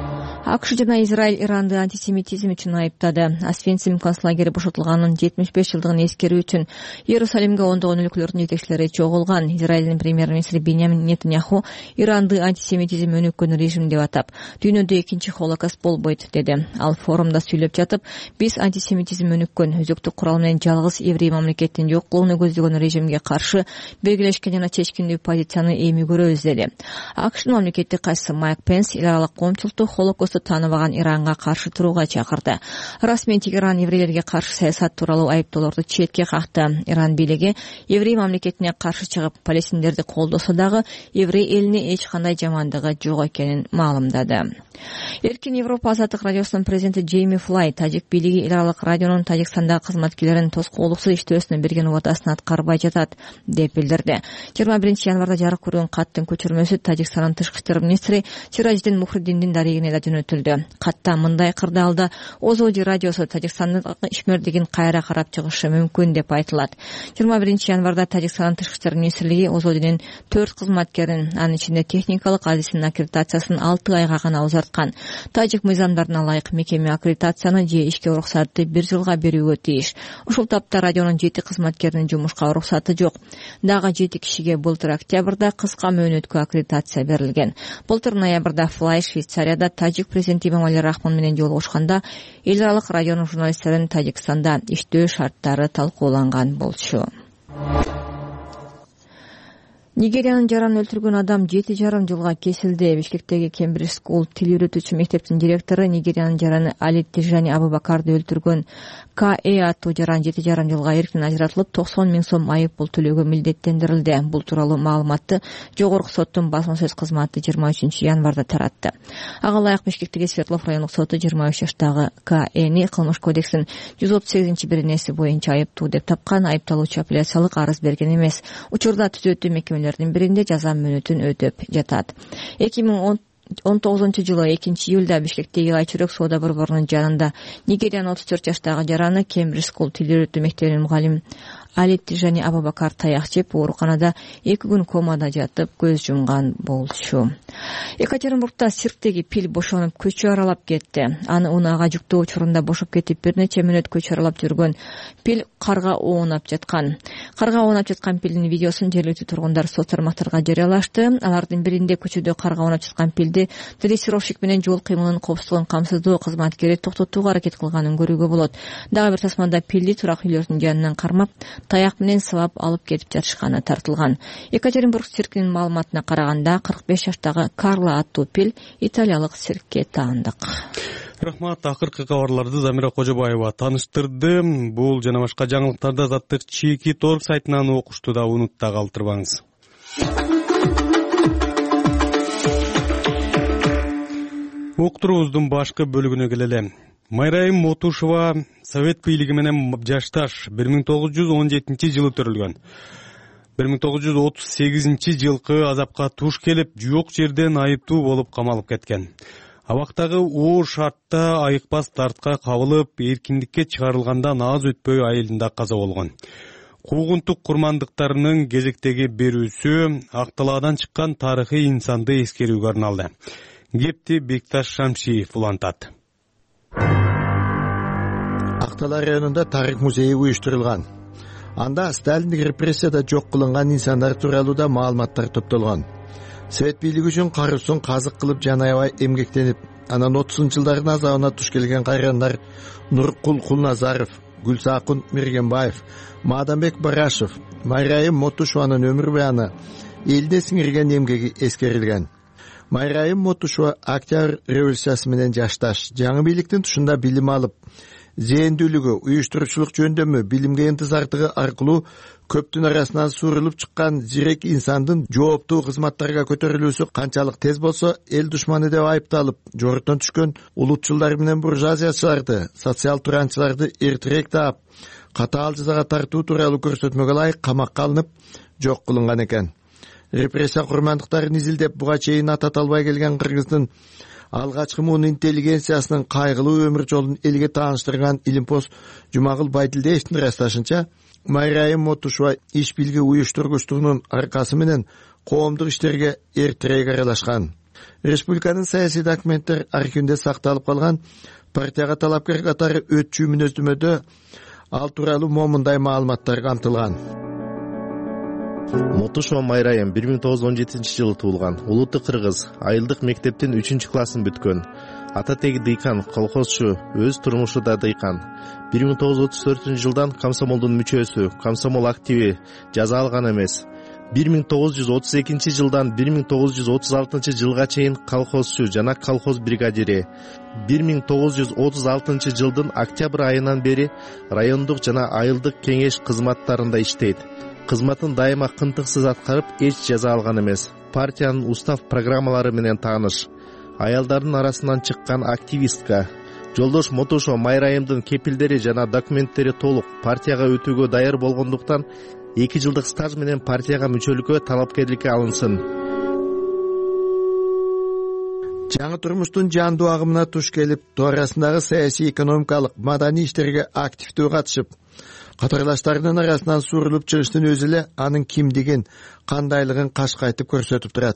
акш жана Израиль Иранды антисемитизм үчүн айыптады. Освенцим концлагери бошотулганын жетимиш беш жылдыгын эскерүү үчүн Иерусалимге ондогон өлкөлөрдүн жетекчилери чогулган. Израилдин премьер-министри Беньямин Нетаньяху Иранды антисемитизм өнүккөн режим деп атап, дүйнөдө экинчи холокост болбойт деди. Ал форумда сүйлөп жатып, биз антисемитизм өнүккөн өзөктүк курал менен жалгыз еврей мамлекеттин жок кылууну көздөгөн режимге каршы белгилешкен жана чечкиндүү позицияны эми көрөбүз деди. акштын мамлекеттик кайсы Майк Пенс эл аралык коомчулукту холокосту тааныбаган Иранга каршы турууга чакырды. Расмий Тегеран еврейлерге каршы саясат тууралуу айыптоолорду четке какты. Иран бийлиги еврей мамлекетине каршы чыгып, палестиндерди колдосо дагы еврей элине эч кандай жамандыгы жок экенин маалымдады. Эркин Европа азаттык радиосунун президенти Джейми Флай тажик бийлиги эл аралык радионун Тажикстандагы кызматкерлерин тоскоолдуксуз иштөөсүнө берген убадасын аткарбай жатат деп билдирди. жыйырма биринчи январда жарык көргөн каттын көчүрмөсү Тажикстандын тышкы иштер министри Сираджидин Мухриддиндин дарегине да жөнөтүлдү. Катта мындай кырдаалда Озоди радиосу Тажикстандын ишмердигин кайра карап чыгышы мүмкүн деп айтылат. жыйырма биринчи январда Тажикстандын тышкы иштер министрлиги Озодинин төрт кызматкерин, анын ичинде техникалык адисинин аккредитациясын алты айга гана узарткан. Тажик мыйзамдарына ылайык мекеме аккредитацияны же ишке уруксатты бир жылга берүүгө тийиш. Ушул тапта радионун жети кызматкеринин жумушка уруксаты жок. Дагы жети кишиге былтыр октябрда кыска мөөнөткө аккредитация берилген. Былтыр ноябрда Флай Швейцарияда тажик президенти Эмомали Рахмон менен жолугушканда эл аралык радионун журналисттеринин Тажикстанда иштөө шарттары талкууланган болчу. Нигериянын жаран өлтүргөн адам жети жарым жылга кесилди. Бишкектеги Кембридж Скул тил үйрөтүүчү мектептин директору Нигериянын жараны Али Тижани Абубакарды өлтүргөн К Э аттуу жаран жети жарым жылга эркинен ажыратылып, токсон миң сом айып пул төлөөгө милдеттендирилди. Бул тууралуу маалыматты Жогорку соттун басма сөз кызматы жыйырма үчүнчү январда таратты. Ага ылайык Бишкектеги Свердлов райондук соту жыйырма үч жаштагы К Эни кылмыш кодексинин жүз отуз сегизинчи беренеси боюнча айыптуу деп тапкан. Айыпталуучу апелляциялык арыз берген эмес. Учурда түзөтүү мекемелеринин биринде жаза мөөнөтүн өтөп жатат. эки миң он тогузунчу жылы экинчи июлда Бишкектеги Айчүрөк соода борборунун жанында Нигериянын отуз төрт жаштагы жараны Кембридж Скул тил үйрөтүү мектебинин мугалими Али Тижани Абубакар таяк жеп ооруканада эки күн комада жатып көз жумган болчу. Екатеринбургда цирктеги пил бошонуп көчө аралап кетти. Аны унаага жүктөө учурунда бошоп кетип бир нече мүнөт көчө аралап жүргөн пил карга оонап жаткан. Карга оонап жаткан пилдин видеосун жергиликтүү тургундар соц тармактарга жарыялашты. Алардын биринде көчөдө карга оонап жаткан пилди дрессировщик менен жол кыймылынын коопсуздугун камсыздоо кызматкери токтотууга аракет кылганын көрүүгө болот. Дагы бир тасмада пилди турак үйлөрдүн жанынан кармап таяк менен сабап алып кетип жатышканы тартылган. Екатеринбург циркинин маалыматына караганда кырк беш жаштагы Карла аттуу пил италиялык циркке таандык. Рахмат. Акыркы кабарларды Замира Кожобаева тааныштырды. Бул жана башка жаңылыктарды Азаттык чеки торг сайтынан окушту да унутта калтырбаңыз. Уктуруубуздун башкы бөлүгүнө келели. Майрайым Мотушова Совет бийлиги менен жашташ бир миң тогуз жүз он жетинчи жылы төрүлгөн. бир миң тогуз жүз отуз сегизинчи жылкы азапка туш келип, жок жерден айыптуу болуп камалып кеткен. Абактагы оор шартта айыкпас дартка кабылып, эркиндикке чыгарылгандан аз өтпөй айылында каза болгон. Куугунтук курмандыктарынын кезектеги берүүсү Ак-Талаадан чыккан тарыхый инсанды эскерүүгө арналды. Кепти Бекташ Шамшиев улантат. Ак-Талаа районунда тарых музейи уюштурулган. Анда Сталиндик репрессияда жок кылынган инсандар тууралуу да маалыматтар топтолгон. Совет бийлиги үчүн каруусун казык кылып жан аябай эмгектенип, анан отузунчу жылдардын азабына туш келген кайрандар Нуркул Кулназаров, Гүлсакун Мергенбаев, Мадамбек Барашев, Майрайым Мотушованын өмүр баяны, элине сиңирген эмгеги эскерилген. Майрайым Мотушова Октябрь революциясы менен жашташ, жаңы бийликтин тушунда билим алып, зээндүүлүгү, уюштуруучулук жөндөмү, билимге интизардыгы аркылуу көптүн арасынан суурулуп чыккан зирек инсандын жооптуу кызматтарга көтөрүлүүсү канчалык тез болсо, эл душманы деп айыпталып, жоруктон түшкөн улутчулдар менен буржуазиячыларды, социал туранчыларды эртерээк таап, катаал жазага тартуу тууралуу көрсөтмөгө ылайык камакка алынып, жок кылынган экен. Репрессия курмандыктарын изилдеп, буга чейин ата талбай келген кыргыздын алгачкы муун интеллигенциясынын кайгылуу өмүр жолун элге тааныштырган илимпоз Жумагул Байдилдеевдин ырасташынча, Майрайым Мотушова иш билги уюштургучтугунун аркасы менен коомдук иштерге эртерээк аралашкан. республиканын саясий документтер архивинде сакталып калган партияга талапкер катары өтчү мүнөздөмөдө ал тууралуу момундай маалыматтар камтылган. Мотушова Майрайым бир миң тогуз жүз он жетинчи жылы туулган. Улуттук кыргыз, айылдык мектептин үчүнчү классын бүткөн. Ата теги дыйкан, колхозчу, өз турмушу да дыйкан. бир миң тогуз жүз отуз төртүнчү жылдан комсомолдун мүчөсү, комсомол активи, жаза алган эмес. бир миң тогуз жүз отуз экинчи жылдан бир миң тогуз жүз отуз алтынчы жылга чейин колхозчу жана колхоз бригадири. бир миң тогуз жүз отуз алтынчы жылдын октябрь айынан бери райондук жана айылдык кеңеш кызматтарында иштейт. Кызматын дайыма кынтыксыз аткарып, эч жаза алган эмес. Партиянын устав программалары менен тааныш. Аялдардын арасынан чыккан активистка. Жолдош Мотушова Майрайымдын кепилдери жана документтери толук, партияга өтүүгө даяр болгондуктан эки жылдык стаж менен партияга мүчөлүккө талапкерликке алынсын. Жаңы турмуштун жандуу агымына туш келип, тоо арасындагы саясий, экономикалык, маданий иштерге активдүү катышып, катарлаштарынын арасынан сурулуп чыгыштын өзү эле анын кимдигин, кандайлыгын кашкайтып көрсөтүп турат.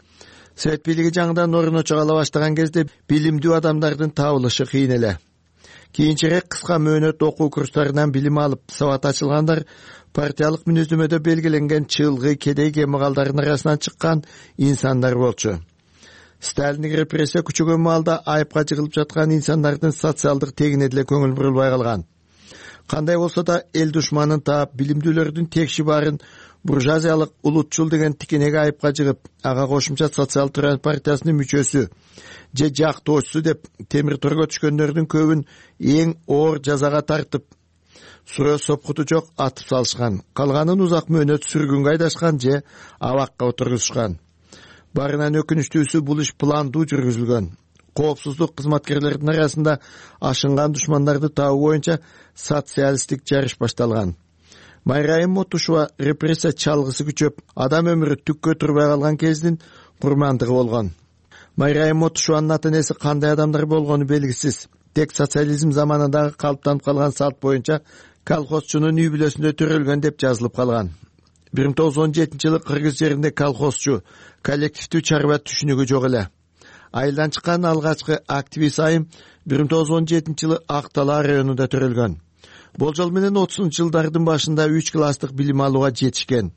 Совет бийлиги жаңыдан орночо кала баштаган кезде билимдүү адамдардын табылышы кыйын эле. Кийинчерээк кыска мөөнөт окуу курстарынан билим алып, сабат ачылгандар партиялык мүнөздөмөдө белгиленген чылгы, кедей кемгалдардын арасынан чыккан инсандар болчу. Сталиндик репрессия күчөгөн маалда айыпка жыгылып жаткан инсандардын социалдык тегине деле көңүл бурулбай калган. Кандай болсо да эл душманын таап, билимдүүлөрдүн текши барын буржуазиялык улутчул деген тикенеге айыпка жыгып, ага кошумча социал туран партиясынын мүчөсү же жактоочусу деп темир торго түшкөндөрдүн көбүн эң оор жазага тартып, суроо сопкуту жок атып салышкан. Калганын узак мөөнөт сүргүнгө айдашкан же абакка отургузушкан. Барынан өкүнүчтүүсү бул иш пландуу жүргүзүлгөн. Коопсуздук кызматкерлердин арасында ашынган душмандарды табуу боюнча социалисттик жарыш башталган. Майрайым Мотушова репрессия чалгысы күчөп, адам өмүрү түккө турбай калган кездин курмандыгы болгон. Майрайым Мотушованын ата-энеси кандай адамдар болгону белгисиз. Тек социализм заманындагы калыптанып калган салт боюнча колхозчунун үй бүлөсүндө төрөлгөн деп жазылып калган. бир миң тогуз жүз он жетинчи жылы кыргыз жеринде колхозчу, коллективдүү чарба түшүнүгү жок эле. Айылдан чыккан алгачкы активист Айым бир миң тогуз жүз он жетинчи жылы Актала районунда төрөлгөн. Болжол менен отузунчу жылдардын башында үч класстык билим алууга жетишкен.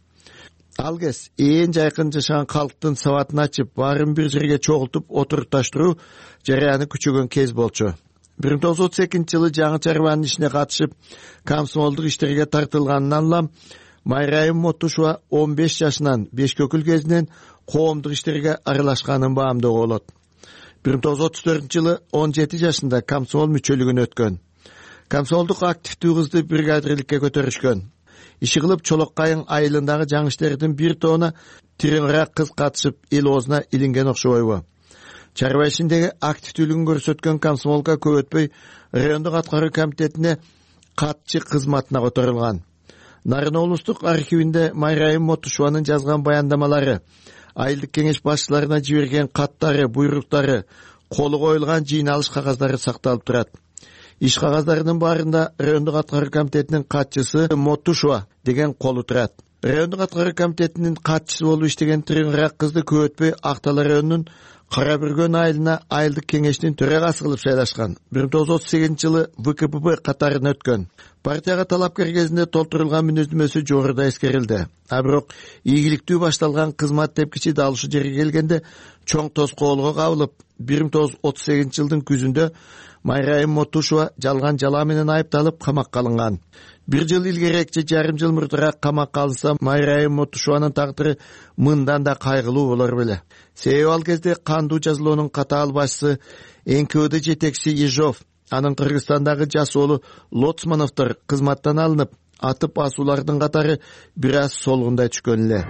Ал кез ээн жайкын жашаган калктын сабатын ачып, баарын бир жерге чогултуп отурупташтыруу жарыяны күчөгөн кез болчу. бир миң тогуз жүз отуз экинчи жылы жаңы чарбанын ишине катышып, комсомолдук иштерге тартылганынан улам Майрайым Мотушова он беш жашынан Бешкөкүл кезинен коомдук иштерге аралашканын баамдоого болот. бир миң тогуз жүз отуз төртүнчү жылы он жети жашында комсомол мүчөлүгүнө өткөн. Комсомолдук активдүү кызды бригадирликке көтөрүшкөн. Иши кылып Чолоккайың айылындагы жаңы иштердин бир тоона тиреңирээк кыз катышып, эл оозуна илинген окшобойбу. Чарба ишиндеги активдүүлүгүн көрсөткөн комсомолка көп өтпөй райондук аткаруу комитетине катчы кызматына которулган. Нарын облустук архивинде Майрайым Мотушованын жазган баяндамалары, айылдык кеңеш башчыларына жиберген каттары, буйруктары, колу коюлган жыйналыш кагаздары сакталып турат. Иш кагаздарынын баарында райондук аткаруу комитетинин катчысы Мотушова деген колу турат. Райондук аткаруу комитетинин катчысы болуп иштеген тиреңирээк кызды көп өтпөй Актала районунун Кара Бүргөн айылына айылдык кеңештин төрагасы кылып шайлашкан. бир миң тогуз жүз отуз сегизинчи жылы вэ ка пэ бэ катарына өткөн. Партияга талапкер кезинде толтурулган мүнөздөмөсү жогоруда эскерилди. А бирок ийгиликтүү башталган кызмат тепкичи далышы жерге келгенде чоң тоскоолго кабылып, бир миң тогуз жүз отуз сегизинчи жылдын күзүндө Майрайым Мотушова жалган жала менен айыпталып камакка алынган. Бир жыл илгерээк же жарым жыл мурдараак камакка алынса, Майрайым Мотушованын тагдыры мындан да кайгылуу болор беле. Себеби ал кезде кандуу жазалоонун катаал башчысы эн ка вэ дэ жетекчиси Ежов, анын Кыргызстандагы жас оолу Лоцмановдор кызматтан алынып, атып асуулардын катары бир аз солгундай түшкөн эле.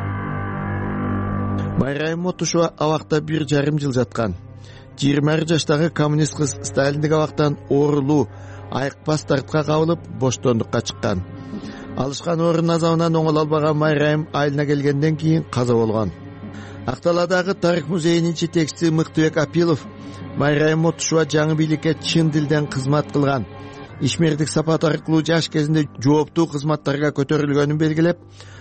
Майрайым Мотушова абакта бир жарым жыл жаткан. жыйырма бир жаштагы коммунист кыз Сталиндик абактан оорулуу, айыкпас дартка кабылып, боштондукка чыккан. Алышкан орун азабынан оңоло албаган Майрайым айылына келгенден кийин каза болгон. Акталадагы тарых музейинин жетекчиси Мыктыбек Апилов Майрайым Мотушова жаңы бийликке чын дилден кызмат кылган, ишмердик сапат аркылуу жаш кезинде жооптуу кызматтарга көтөрүлгөнүн белгилеп,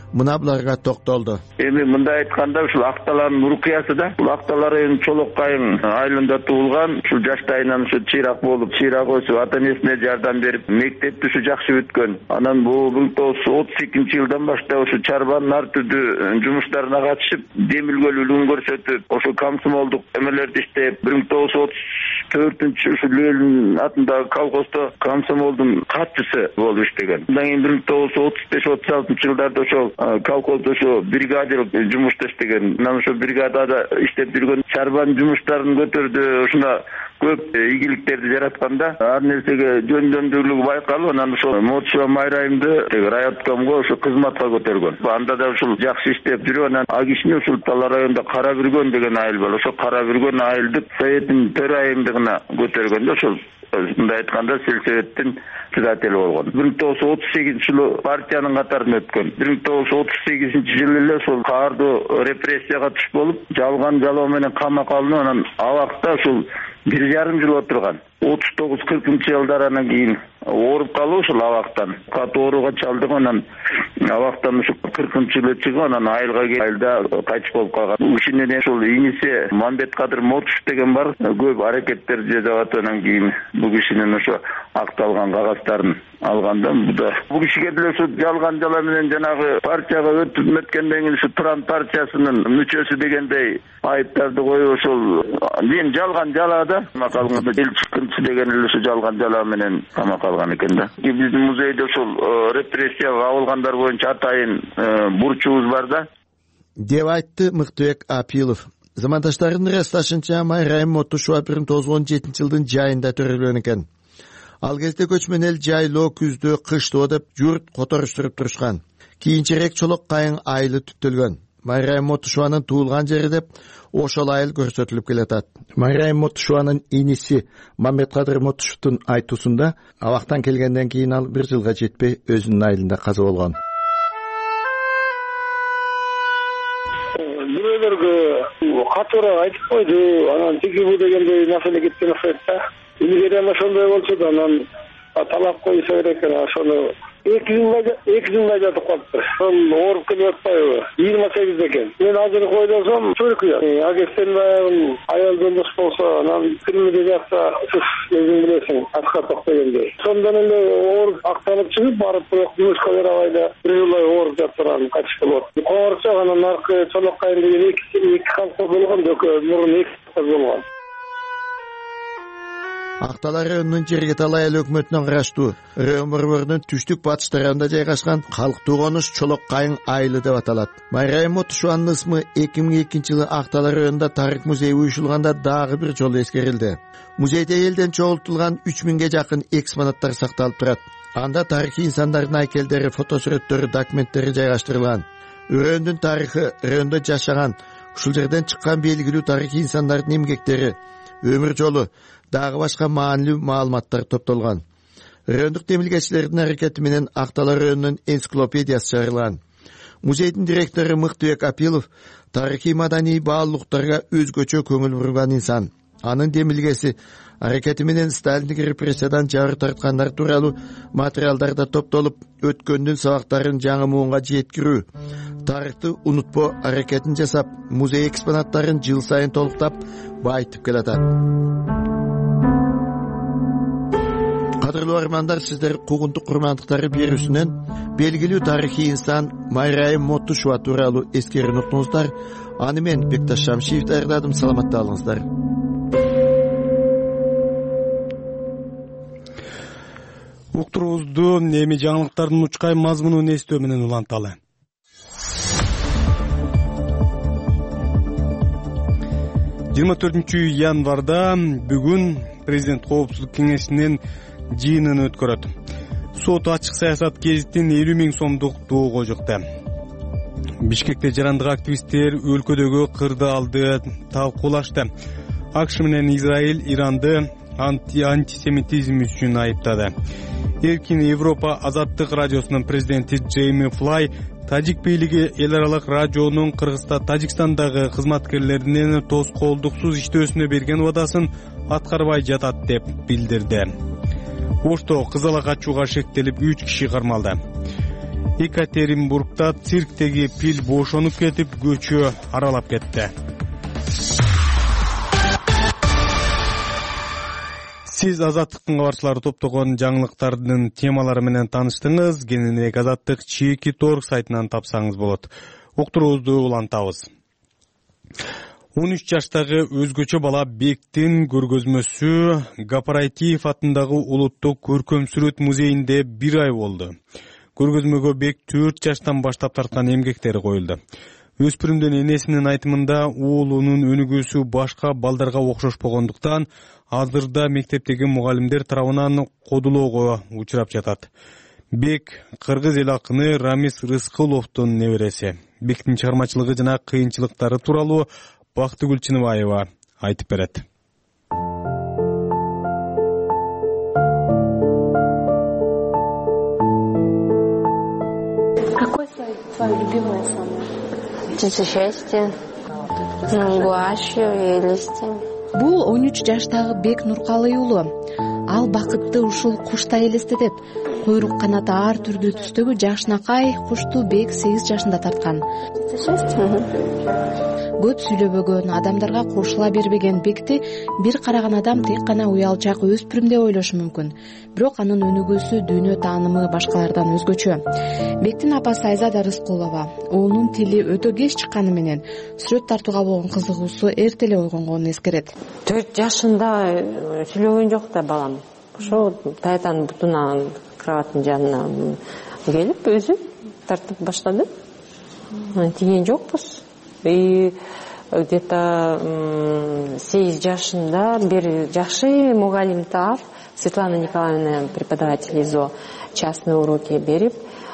мына буларга токтолду. Эми мындай айтканда ушул Акталардын урукуясы да, бул Акталар эми Чолок Кайын айылында туулган, ушул жаштайынан ушу чыйрак болуп, чыйрак өсүп, ата-энесине жардам берип, мектепти ушу жакшы бүткөн. Анан бул миң тогуз жүз отуз экинчи жылдан баштап ушу чарбанын ар түрдүү жумуштарына катышып, демилгөл үлгүн көрсөтүп, ошо комсомолдук эмелерди иштеп, бир миң тогуз жүз отуз төртүнчү ушу Ленин атындагы колхоздо комсомолдун катчысы болуп иштеген. Андан кийин бир миң тогуз жүз отуз беш отуз алтынчы жылдарда ошол колхоздо ошо бригадир жумушта иштеген. Анан ошо бригадада иштеп жүргөн чарбанын жумуштарын көтөрдү. Ушуна көп ийгиликтерди жаратканда ар нерсеге жөндөмдүүлүгү байкалып, анан ошол Мотушова Майрайымды райоткомго ошо кызматка көтөргөн. Анда да ушул жакшы иштеп жүрүп, анан а кишини ушул Талар районунда Кара Бүргөн деген айыл бар. Ошо Кара Бүргөн айылдык советтин төрайымдыгына көтөргөндө ошол мындай айтканда сельсоветтин председателі болгон. бир миң тогуз жүз отуз сегизинчи жылы партиянын катарына өткөн. бир миң тогуз жүз отуз сегизинчи жылы эле ошол каардуу репрессияга туш болуп, жалган жалоо менен камакка алынып, анан абакта ушул бир жарым жыл отурган. отуз тогуз кыркынчы жылдар анан кийин ооруп калып ушул абактан катуу ооруга чалдыгып, анан абактан ушу кыркынчы жылы чыгып, анан айылга келип айылда кайтыш болуп калган. Бул кишинин ошол иниси Мамбеткадыр Мотушев деген бар, көп аракеттер жасап атып, анан кийин бул кишинин ошо акталган кагаздарын алганда, бул кишиге деле ушу жалган жала менен жанагы партияга өтүп өткөндөн кийин ушу Туран партиясынын мүчөсү дегендей айыптарды коюп, ошол мен жалган жалаада макалганда эл чыккынчы деген эле ушу жалган жала менен камакка алган экен да. Биздин музейде ошол репрессияга кабылгандар боюнча атайын бурчубуз бар да, деп айтты Мыктыбек Апилов. Замандаштардын ырасташынча Майрайым Мотушова бир миң тогуз жүз он жетинчи жылдын жайында төрөлгөн экен. Ал кезде көчмөн эл жайлоо, күздө, кыштоо деп журт которуштуруп турушкан. Кийинчерээк Чолок Кайын айылы түптөлгөн. Майрайым Мотушованын туулган жери деп ошол айыл көрсөтүлүп келатат. Майрайым Мотушованын иниси Мамбеткадыр Мотушевдун айтуусунда абактан келгенден кийин ал бир жылга жетпей өзүнүн айылында каза болгон. Бирөөлөргө катуураак айтып койду, анан тиги бу дегендей маселе кеткен окшойт да. Илгери ошондой болчу да, анан талап коюша керек экен. Ошону эки жылга эки жылга жатып калыптыр. Ошол ооруп келип атпайбы? жыйырма сегизде экен. Мен азыр ойлосом, чөйркү агестен баягы аял жолдош болсо, анан кирмеде жатса, өзүң билесиң, аска ток дегендей. Ошондон эле ооруп акталып чыгып барып, бирок жумушка беребай да бир жылдай ооруп жатырган кайтыш болот. Коңорчок анан аркы Чолок Кайын деген эки эки колхоз болгон, дөкө мурун эки колхоз болгон. Акталар районунун Жергетал айыл өкмөтүнө караштуу район борборунун түштүк батыш тарабында жайгашкан калк тугоныш Чолок Кайын айылы деп аталат. Майрайым Мотушованын ысмы эки миң экинчи жылы Акталар районунда тарых музейи уюшулганда дагы бир жолу эскерилди. Музейде элден чогултулган үч миңге жакын экспонаттар сакталып турат. Анда тарыхый инсандардын айкелдери, фотосурөттөрү, документтери жайгаштырылган. Райондун тарыхы, райондо жашаган, ушул жерден чыккан белгилүү тарыхый инсандардын эмгектери, өмүр жолу, дагы башка маанилүү маалыматтар топтолгон. Райондук демилгечилердин аракети менен Акталар районунун энциклопедиясы чыгарылган. Музейдин директору Мыктыбек Апилов тарыхый маданий баалуулуктарга өзгөчө көңүл бурган инсан. Анын демилгеси аракети менен Сталиндик репрессиядан жабыр тарткандар тууралуу материалдарда топтолуп, өткөндүн сабактарын жаңы муунга жеткирүү, тарыхты унутпоо аракетин жасап, музей экспонаттарын жыл сайын толуктап, байытып келатат. Кадырлуу армандар, сиздер куугунтук курмандыктары берүүсүнөн белгилүү тарыхый инсан Майрайым Мотушова тууралуу эскерин уктуңуздар. Аны мен Бекташ Шамшиев даярдадым. Саламатта алыңыздар. Уктуруубузду эми жаңылыктардын учкай мазмунун эстөө менен уланталы. жыйырма төртүнчү январда бүгүн президент коопсуздук кеңешинин жыйынын өткөрөт. Сот ачык саясат гезитин элүү миң сомдук доого жыкты. Бишкекте жарандык активисттер өлкөдөгү кырды алды талкуулашты. АКШ менен Израиль Иранды антисемитизм үчүн айыптады. Эркин Европа азаттык радиосунун президенти Джейми Флай тажик бийлиги эл аралык радионун Кыргызста Тажикстандагы кызматкерлеринин тоскоолдуксуз иштөөсүнө берген убадасын аткарбай жатат деп билдирди. Ошто кызала качууга шектелип үч киши кармалды. Екатеринбургда цирктеги пил бошонуп кетип көчө аралап кетти. Сиз Азаттыктын кабарчылары топтогон жаңылыктардын темалары менен тааныштыңыз. Кененирээк Азаттык чеки торг сайтынан тапсаңыз болот. Уктуруубузду улантабыз. он үч жаштагы өзгөчө бала Бектин көргөзмөсү Гапарайтиев атындагы улуттук көркөм сүрөт музейинде бир ай болду. Көргөзмөгө Бек төрт жаштан баштап тарткан эмгектери коюлду. Өспүрүмдүн энесинин айтымында уулунун өнүгүүсү башка балдарга окшошпогондуктан азырда мектептеги мугалимдер тарабынан кодулоого учурап жатат. Бек кыргыз эл акыны Рамис Рыскыловдун небереси. Бектин чыгармачылыгы жана кыйынчылыктары тууралуу Бактыгүл Чыныбаева айтып берет. Какой твой любимый самый? Птица счастья, гуашью и листья. Бул он үч жаштагы Бек Нуркалый уулу. Ал бакытты ушул куштай элестетет. Куйрук канаты ар түрдүү түстөгү жашнакай кушту Бек сегиз жашында тарткан. Көп сүйлөбөгөн, адамдарга кошула бербеген Бекти бир караган адам тек гана уялчак өспүрүм деп ойлошу мүмкүн. Бирок анын өнүгүүсү, дүйнө таанымы башкалардан өзгөчө. Бектин апасы Айзада Рыскулова уулунун тили өтө кеч чыкканы менен сүрөт тартууга болгон кызыгуусу эрте эле ойгонгонун эскерет. төрт жашында сүйлөгөн жок да балам. Ошо таятанын бутуна кроваттын жанына келип өзү тартып баштады. Тиген жокпуз. И где-то сегиз жашында бир жакшы мугалим таап, Светлана Николаевна, преподаватель ИЗО, частные уроки берип,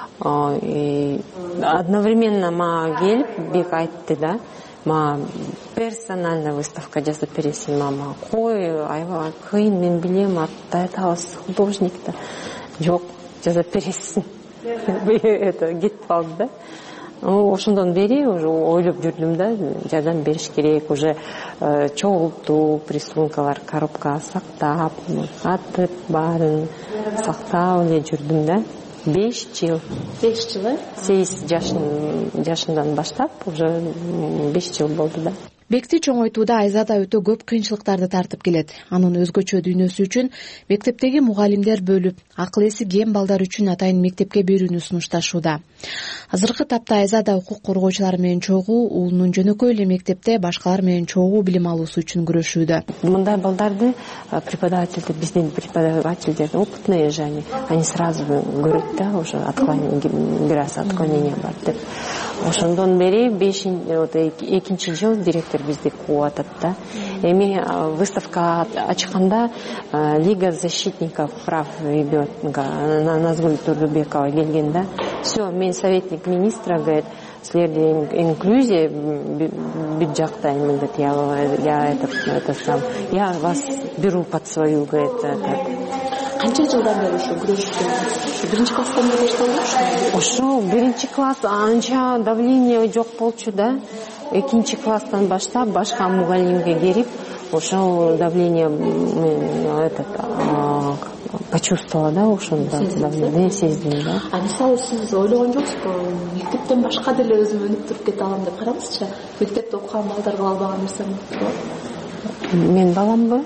и одновременно мага келип Бек айтты да, мага персональная выставка жасап бересиң мама. Кой, аябай кыйын, мен билем, таятабыз художник да. Жок, жасап бересиң. Это кетип калды да. Ошондон бери уже ойлоп жүрдүм да, жардам бериш керек, уже чогултуп, рисункалар коробкага сактап, атып баарын сактап эле жүрдүм да. беш жыл. беш жыл, э? сегиз жашымдан баштап уже беш жыл болду да. Бекти чоңойтууда Айзада өтө көп кыйынчылыктарды тартып келет. Анын өзгөчө дүйнөсү үчүн мектептеги мугалимдер бөлүп, акыл эси кем балдар үчүн атайын мектепке берүүнү сунушташууда. Азыркы тапта Айзада укук коргоочулар менен чогуу, уулунун жөнөкөй эле мектепте башкалар менен чогуу билим алуусу үчүн күрөшүүдө. Мындай балдарды преподавательдер, биздин преподавательдер опытные же они, они сразу көрөт да, уже отклонение, бир аз отклонение бар деп. Ошондон бери экинчи жыл директор бизди кууп атат да. Эми выставка ачканда Лига защитников прав ребенка Назгүл Турдубекова келген да. Все, мен советник министра, говорит, силерде инклюзия бүт жактайм, говорит, я, я это, это сам, я вас беру под свою, говорит, это. Канча жылдан бери ушу күрөшүп биринчи класстан эле башталды? Ошо биринчи класс анча давление жок болчу да. Экинчи класстан баштап башка мугалимге келип, ошо давление этот почувствовала да, ошондо давление сездим да. А мисалы сиз ойлогон жоксузбу, мектептен башка деле өзүм өнүктүрүп кете алам деп караңызчы? Мектепте окуган балдар кыла албаган нерсени болот. Мен баламбы?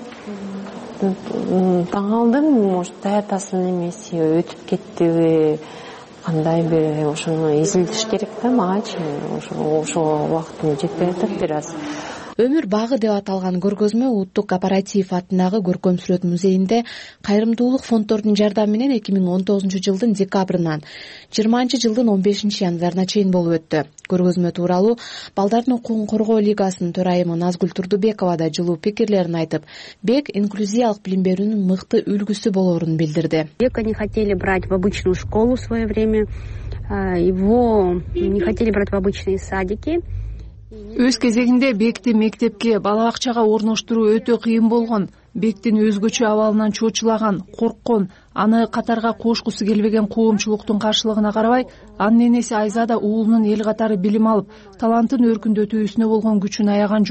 Таң алдым, может, таятасынын эмеси өтүп кеттиби, кандай бир ошону изилдеш керек да магачы. Ошо убактым жетпей атат бир аз. Өмүр багы деп аталган көргөзмө Улуттук Кооператив атындагы көркөм сүрөт музейинде кайрымдуулук фонддордун жардамы менен эки миң он тогузунчу жылдын декабрынан жыйырманчы жылдын он бешинчи январына чейин болуп өттү. Көргөзмө тууралуу Балдардын укугун коргоо лигасынын төрайымы Назгүл Турдубекова да жылуу пикирлерин айтып, Бек инклюзиялык билим берүүнүн мыкты үлгүсү болоорун билдирди. Бека не хотели брать в обычную школу в свое время, его не хотели брать в обычные садики. Өз кезегинде Бекти мектепке, бала бакчага орноштуруу өтө кыйын болгон. Бектин өзгөчө абалынан чочулаган, корккон, аны катарга кошкусу келбеген коомчулуктун каршылыгына карабай, анын энеси Айзада уулунун эл катары билим алып, талантын өркүндөтүүсүнө болгон күчүн аяган жок.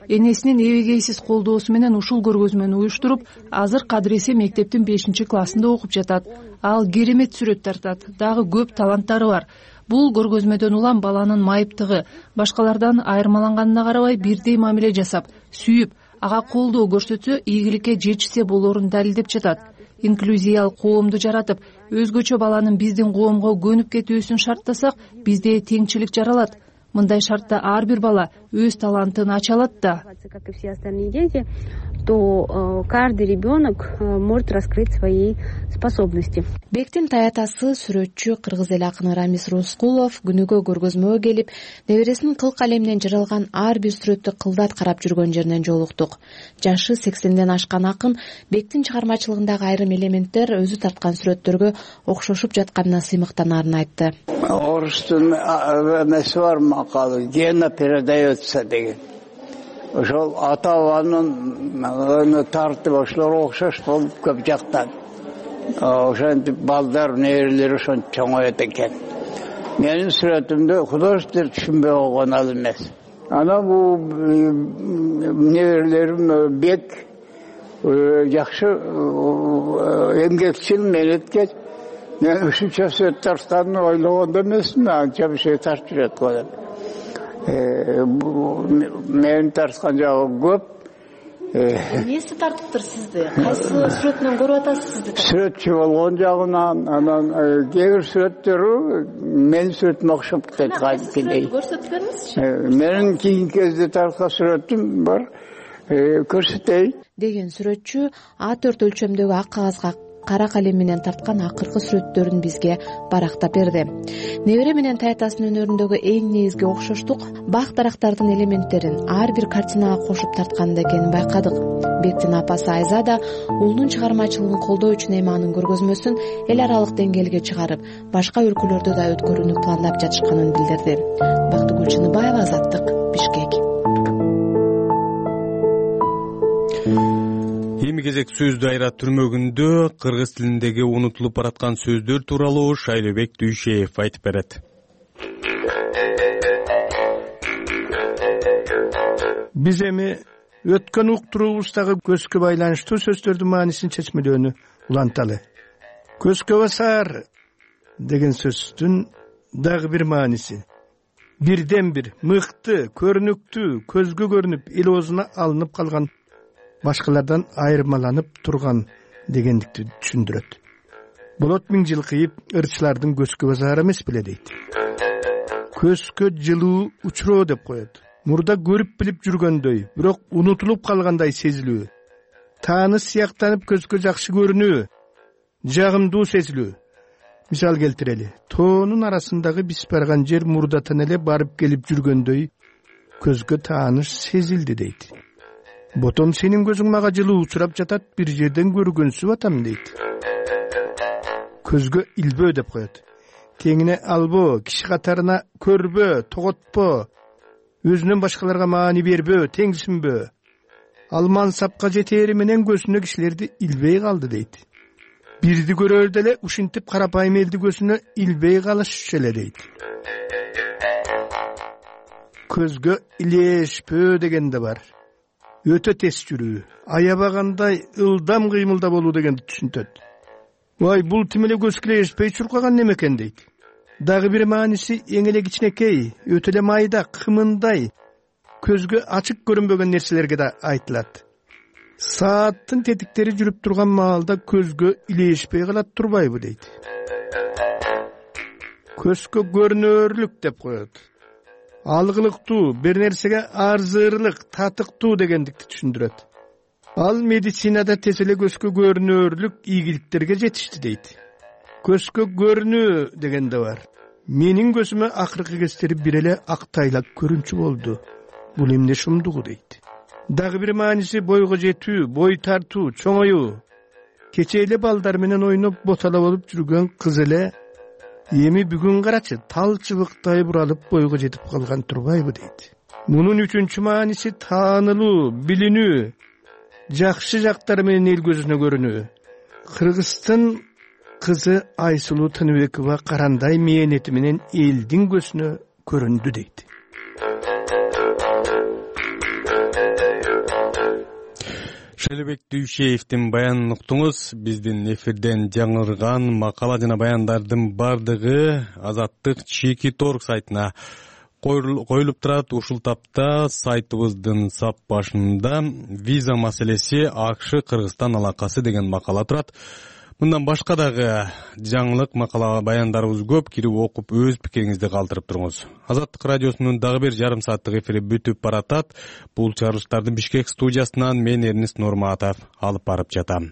энесинин эбегейсиз колдоосу менен ушул көргөзмөнү уюштуруп, азыр Кадыресе мектептин бешинчи классында окуп жатат. Ал керемет сүрөт тартат, дагы көп таланттары бар. Бул көргөзмөдөн улам баланын майыптыгы, башкалардан айырмаланганына карабай бирдей мамиле жасап, сүйүп, ага колдоо көрсөтсө ийгиликке жетишсе болоорун далилдеп жатат. Инклюзиялык коомду жаратып, өзгөчө баланын биздин коомго көнүп кетүүсүн шарттасак, бизде теңчилик жаралат. Мындай шартта ар бир бала өз талантын ача алат да. Как и все остальные дети, то каждый ребенок может раскрыть свои способности. Бектин таятасы сүрөтчү кыргыз эл акыны Рамис Рускулов күнүгө көргөзмөгө келип, небересинин кыл калеминен жаралган ар бир сүрөттү кылдат карап жүргөн жеринен жолуктук. Жашы сексенден ашкан акын Бектин чыгармачылыгындагы айрым элементтер өзү тарткан сүрөттөргө окшошуп жатканына сыймыктанаарын айтты. Орустун эмеси бар макалы, гена передается деген. Ошол ата бабанын тартып ошолор окшош болуп көп жактан. Ошентип балдар, неберелер ошентип чоңоет экен. Менин сүрөтүмдө художестволор түшүнбөй койгон ал эмес. Ана бул неберелерим бек жакшы эмгекчил, мелеткеч. Мен ушунча сүрөт тартканын ойлогон да эмесмин, анча бир şey тартып жүрөт го деп. Мен тарткан жагы көп. Эмнеси тартыптыр сизди? Кайсы сүрөтүнөн көрүп атасыз сизди? Сүрөтчү болгон жагынан, анан кээ бир сүрөттөрү менин сүрөтүмө окшоп кетет. Сүрөттү көрсөтүп бериңизчи. Менин кийинки кезде тарткан сүрөтүм бар. Көрсөтөйүн деген сүрөтчү А төрт өлчөмдөгү ак кагазга кара калем менен тарткан акыркы сүрөттөрүн бизге барактап берди. Небере менен таятасынын өнөрүндөгү эң негизги окшоштук бак дарактардын элементтерин ар бир картинага кошуп тартканында экенин байкадык. Бектин апасы Айза да уулунун чыгармачылыгын колдоо үчүн эми анын көргөзмөсүн эл аралык деңгээлге чыгарып, башка өлкөлөрдө да өткөрүүнү пландап жатышканын билдирди. Бактыгүл Чыныбаева, Азаттык, Бишкек. Эми кезек сөздү айра түрмөгүндө кыргыз тилиндеги унутулуп бараткан сөздөр тууралуу Шайлебек Дүйшеев айтып берет. Биз эми өткөн уктуруубуздагы көзгө байланыштуу сөздөрдүн маанисин чечмелөөнү уланталы. Көзгө басар деген сөздүн дагы бир мааниси бирден бир мыкты, көрүнүктүү, көзгө көрүнүп, эл оозуна алынып калган, башкалардан айырмаланып турган дегендикти түшүндүрөт. Болот миң жыл кыйып, ырчылардын көзгө басары эмес беле дейт. Көзгө жылуу учуроо деп коет. Мурда көрүп билип жүргөндөй, бирок унутулуп калгандай сезилүү. Тааны сыяктанып көзгө жакшы көрүнүү, жагымдуу сезилүү. Мисал келтирели. Тоонун арасындагы биз барган жер мурдатан эле барып келип жүргөндөй көзгө тааныш сезилди дейт. Ботом сенин көзүң мага жылуу учурап жатат, бир жерден көргөнсүп атам дейт. Көзгө илбөө деп коет. Теңине албоо, киши катарына көрбөө, тоготпоо, өзүнөн башкаларга маани бербөө, теңсинбөө. Ал мансапка жетери менен көзүнө кишилерди илбей калды дейт. Бирди көрөрдө эле ушинтип карапайым элди көзүнө илбей калыш эле дейт. Көзгө илешпөө деген да бар. Өтө тез жүрүү, аябагандай ылдам кыймылда болуу дегенди түшүнтөт. Вай, бул тим эле көзгө илешпей чуркаган неме экен дейт. Дагы бир мааниси эң эле кичинекей, өтө эле майда, кымындай, көзгө ачык көрүнбөгөн нерселерге да айтылат. Сааттын тетиктери жүрүп турган маалда көзгө илешпей калат турбайбы дейт. Көзгө көрүнөрлүк деп коет. Алгылыктуу, бир нерсеге арзырлык, татыктуу дегендикти түшүндүрөт. Ал медицинада тез эле көзгө көрүнөрлүк ийгиликтерге жетишти дейт. Көзгө көрүнүү деген да бар. Менин көзүмө акыркы кездери бир эле ак тайлак көрүнчү болду. Бул эмне шумдугу дейт. Дагы бир мааниси бойго жетүү, бой тартуу, чоңоюу. Кече эле балдар менен ойноп ботала болуп жүргөн кыз эле эми бүгүн карачы, тал чыбыктай буралып бойго жетип калган турбайбы дейт. Мунун үчүнчү мааниси таанылуу, билинүү, жакшы жактары менен эл көзүнө көрүнүү. Кыргыздын кызы Айсулуу Тыныбекова карандай мээнети менен элдин көзүнө көрүндү дейт. Шелебек Дүйшеевдин баянын уктуңуз. Биздин эфирден жаңырган макала жана баяндардын бардыгы Азаттык чеки торг сайтына коюлуп турат. Ушул тапта сайтыбыздын сап башында виза маселеси АКШ Кыргызстан алакасы деген макала турат. Мындан башка дагы жаңылык макала баяндарыбыз көп. Кирип окуп өз пикириңизди калтырып туруңуз. Азаттык радиосунун дагы бир жарым сааттык эфири бүтүп баратат. Бул чыгарылыштарды Бишкек студиясынан мен Эрнест Нурматов алып барып жатам.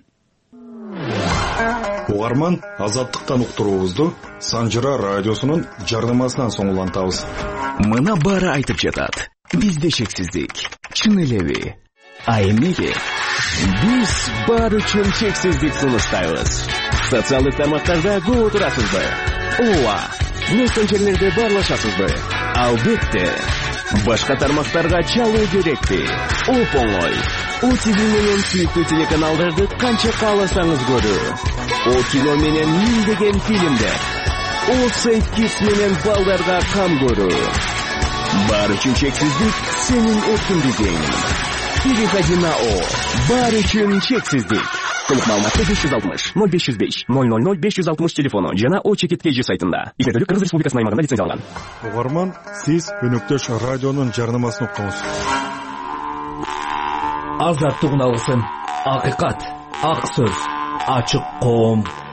Угарман, Азаттыктан уктуруубузду Санжыра радиосунун жарнамасынан соң улантабыз. Мына баары айтып жатат. Бизде шексиздик. Чын элеби? А эмнеге? Биз бар үчүн чексиздик сунуштайбыз. Социалдык тармактарда көп отурасызбы? Ооба. Мессенджерлерде баарлашасызбы? Албетте. Башка тармактарга чалуу керекпи? Оп-оңой. О Ти Ви менен сүйүктүү телеканалдарды канча кааласаңыз көрүү. О Кино менен миңдеген фильмдер. О Сейт Кидс менен балдарга кам көрүү. Бар үчүн чексиздик сенин эркиндигиң. Переходи на О. Бар үчүн чексиздик. Толук маалыматты беш жүз алтымыш ноль беш жүз беш ноль ноль ноль беш жүз алтымыш телефону жана О Чекит Кей Жи сайтында. Изилдөөлүк Кыргыз Республикасынын аймагында лицензияланган. Угарман, сиз өнөктөш радионун жарнамасын укуңуз. Азаттык уналысын. Акыйкат, ак сөз, ачык коом.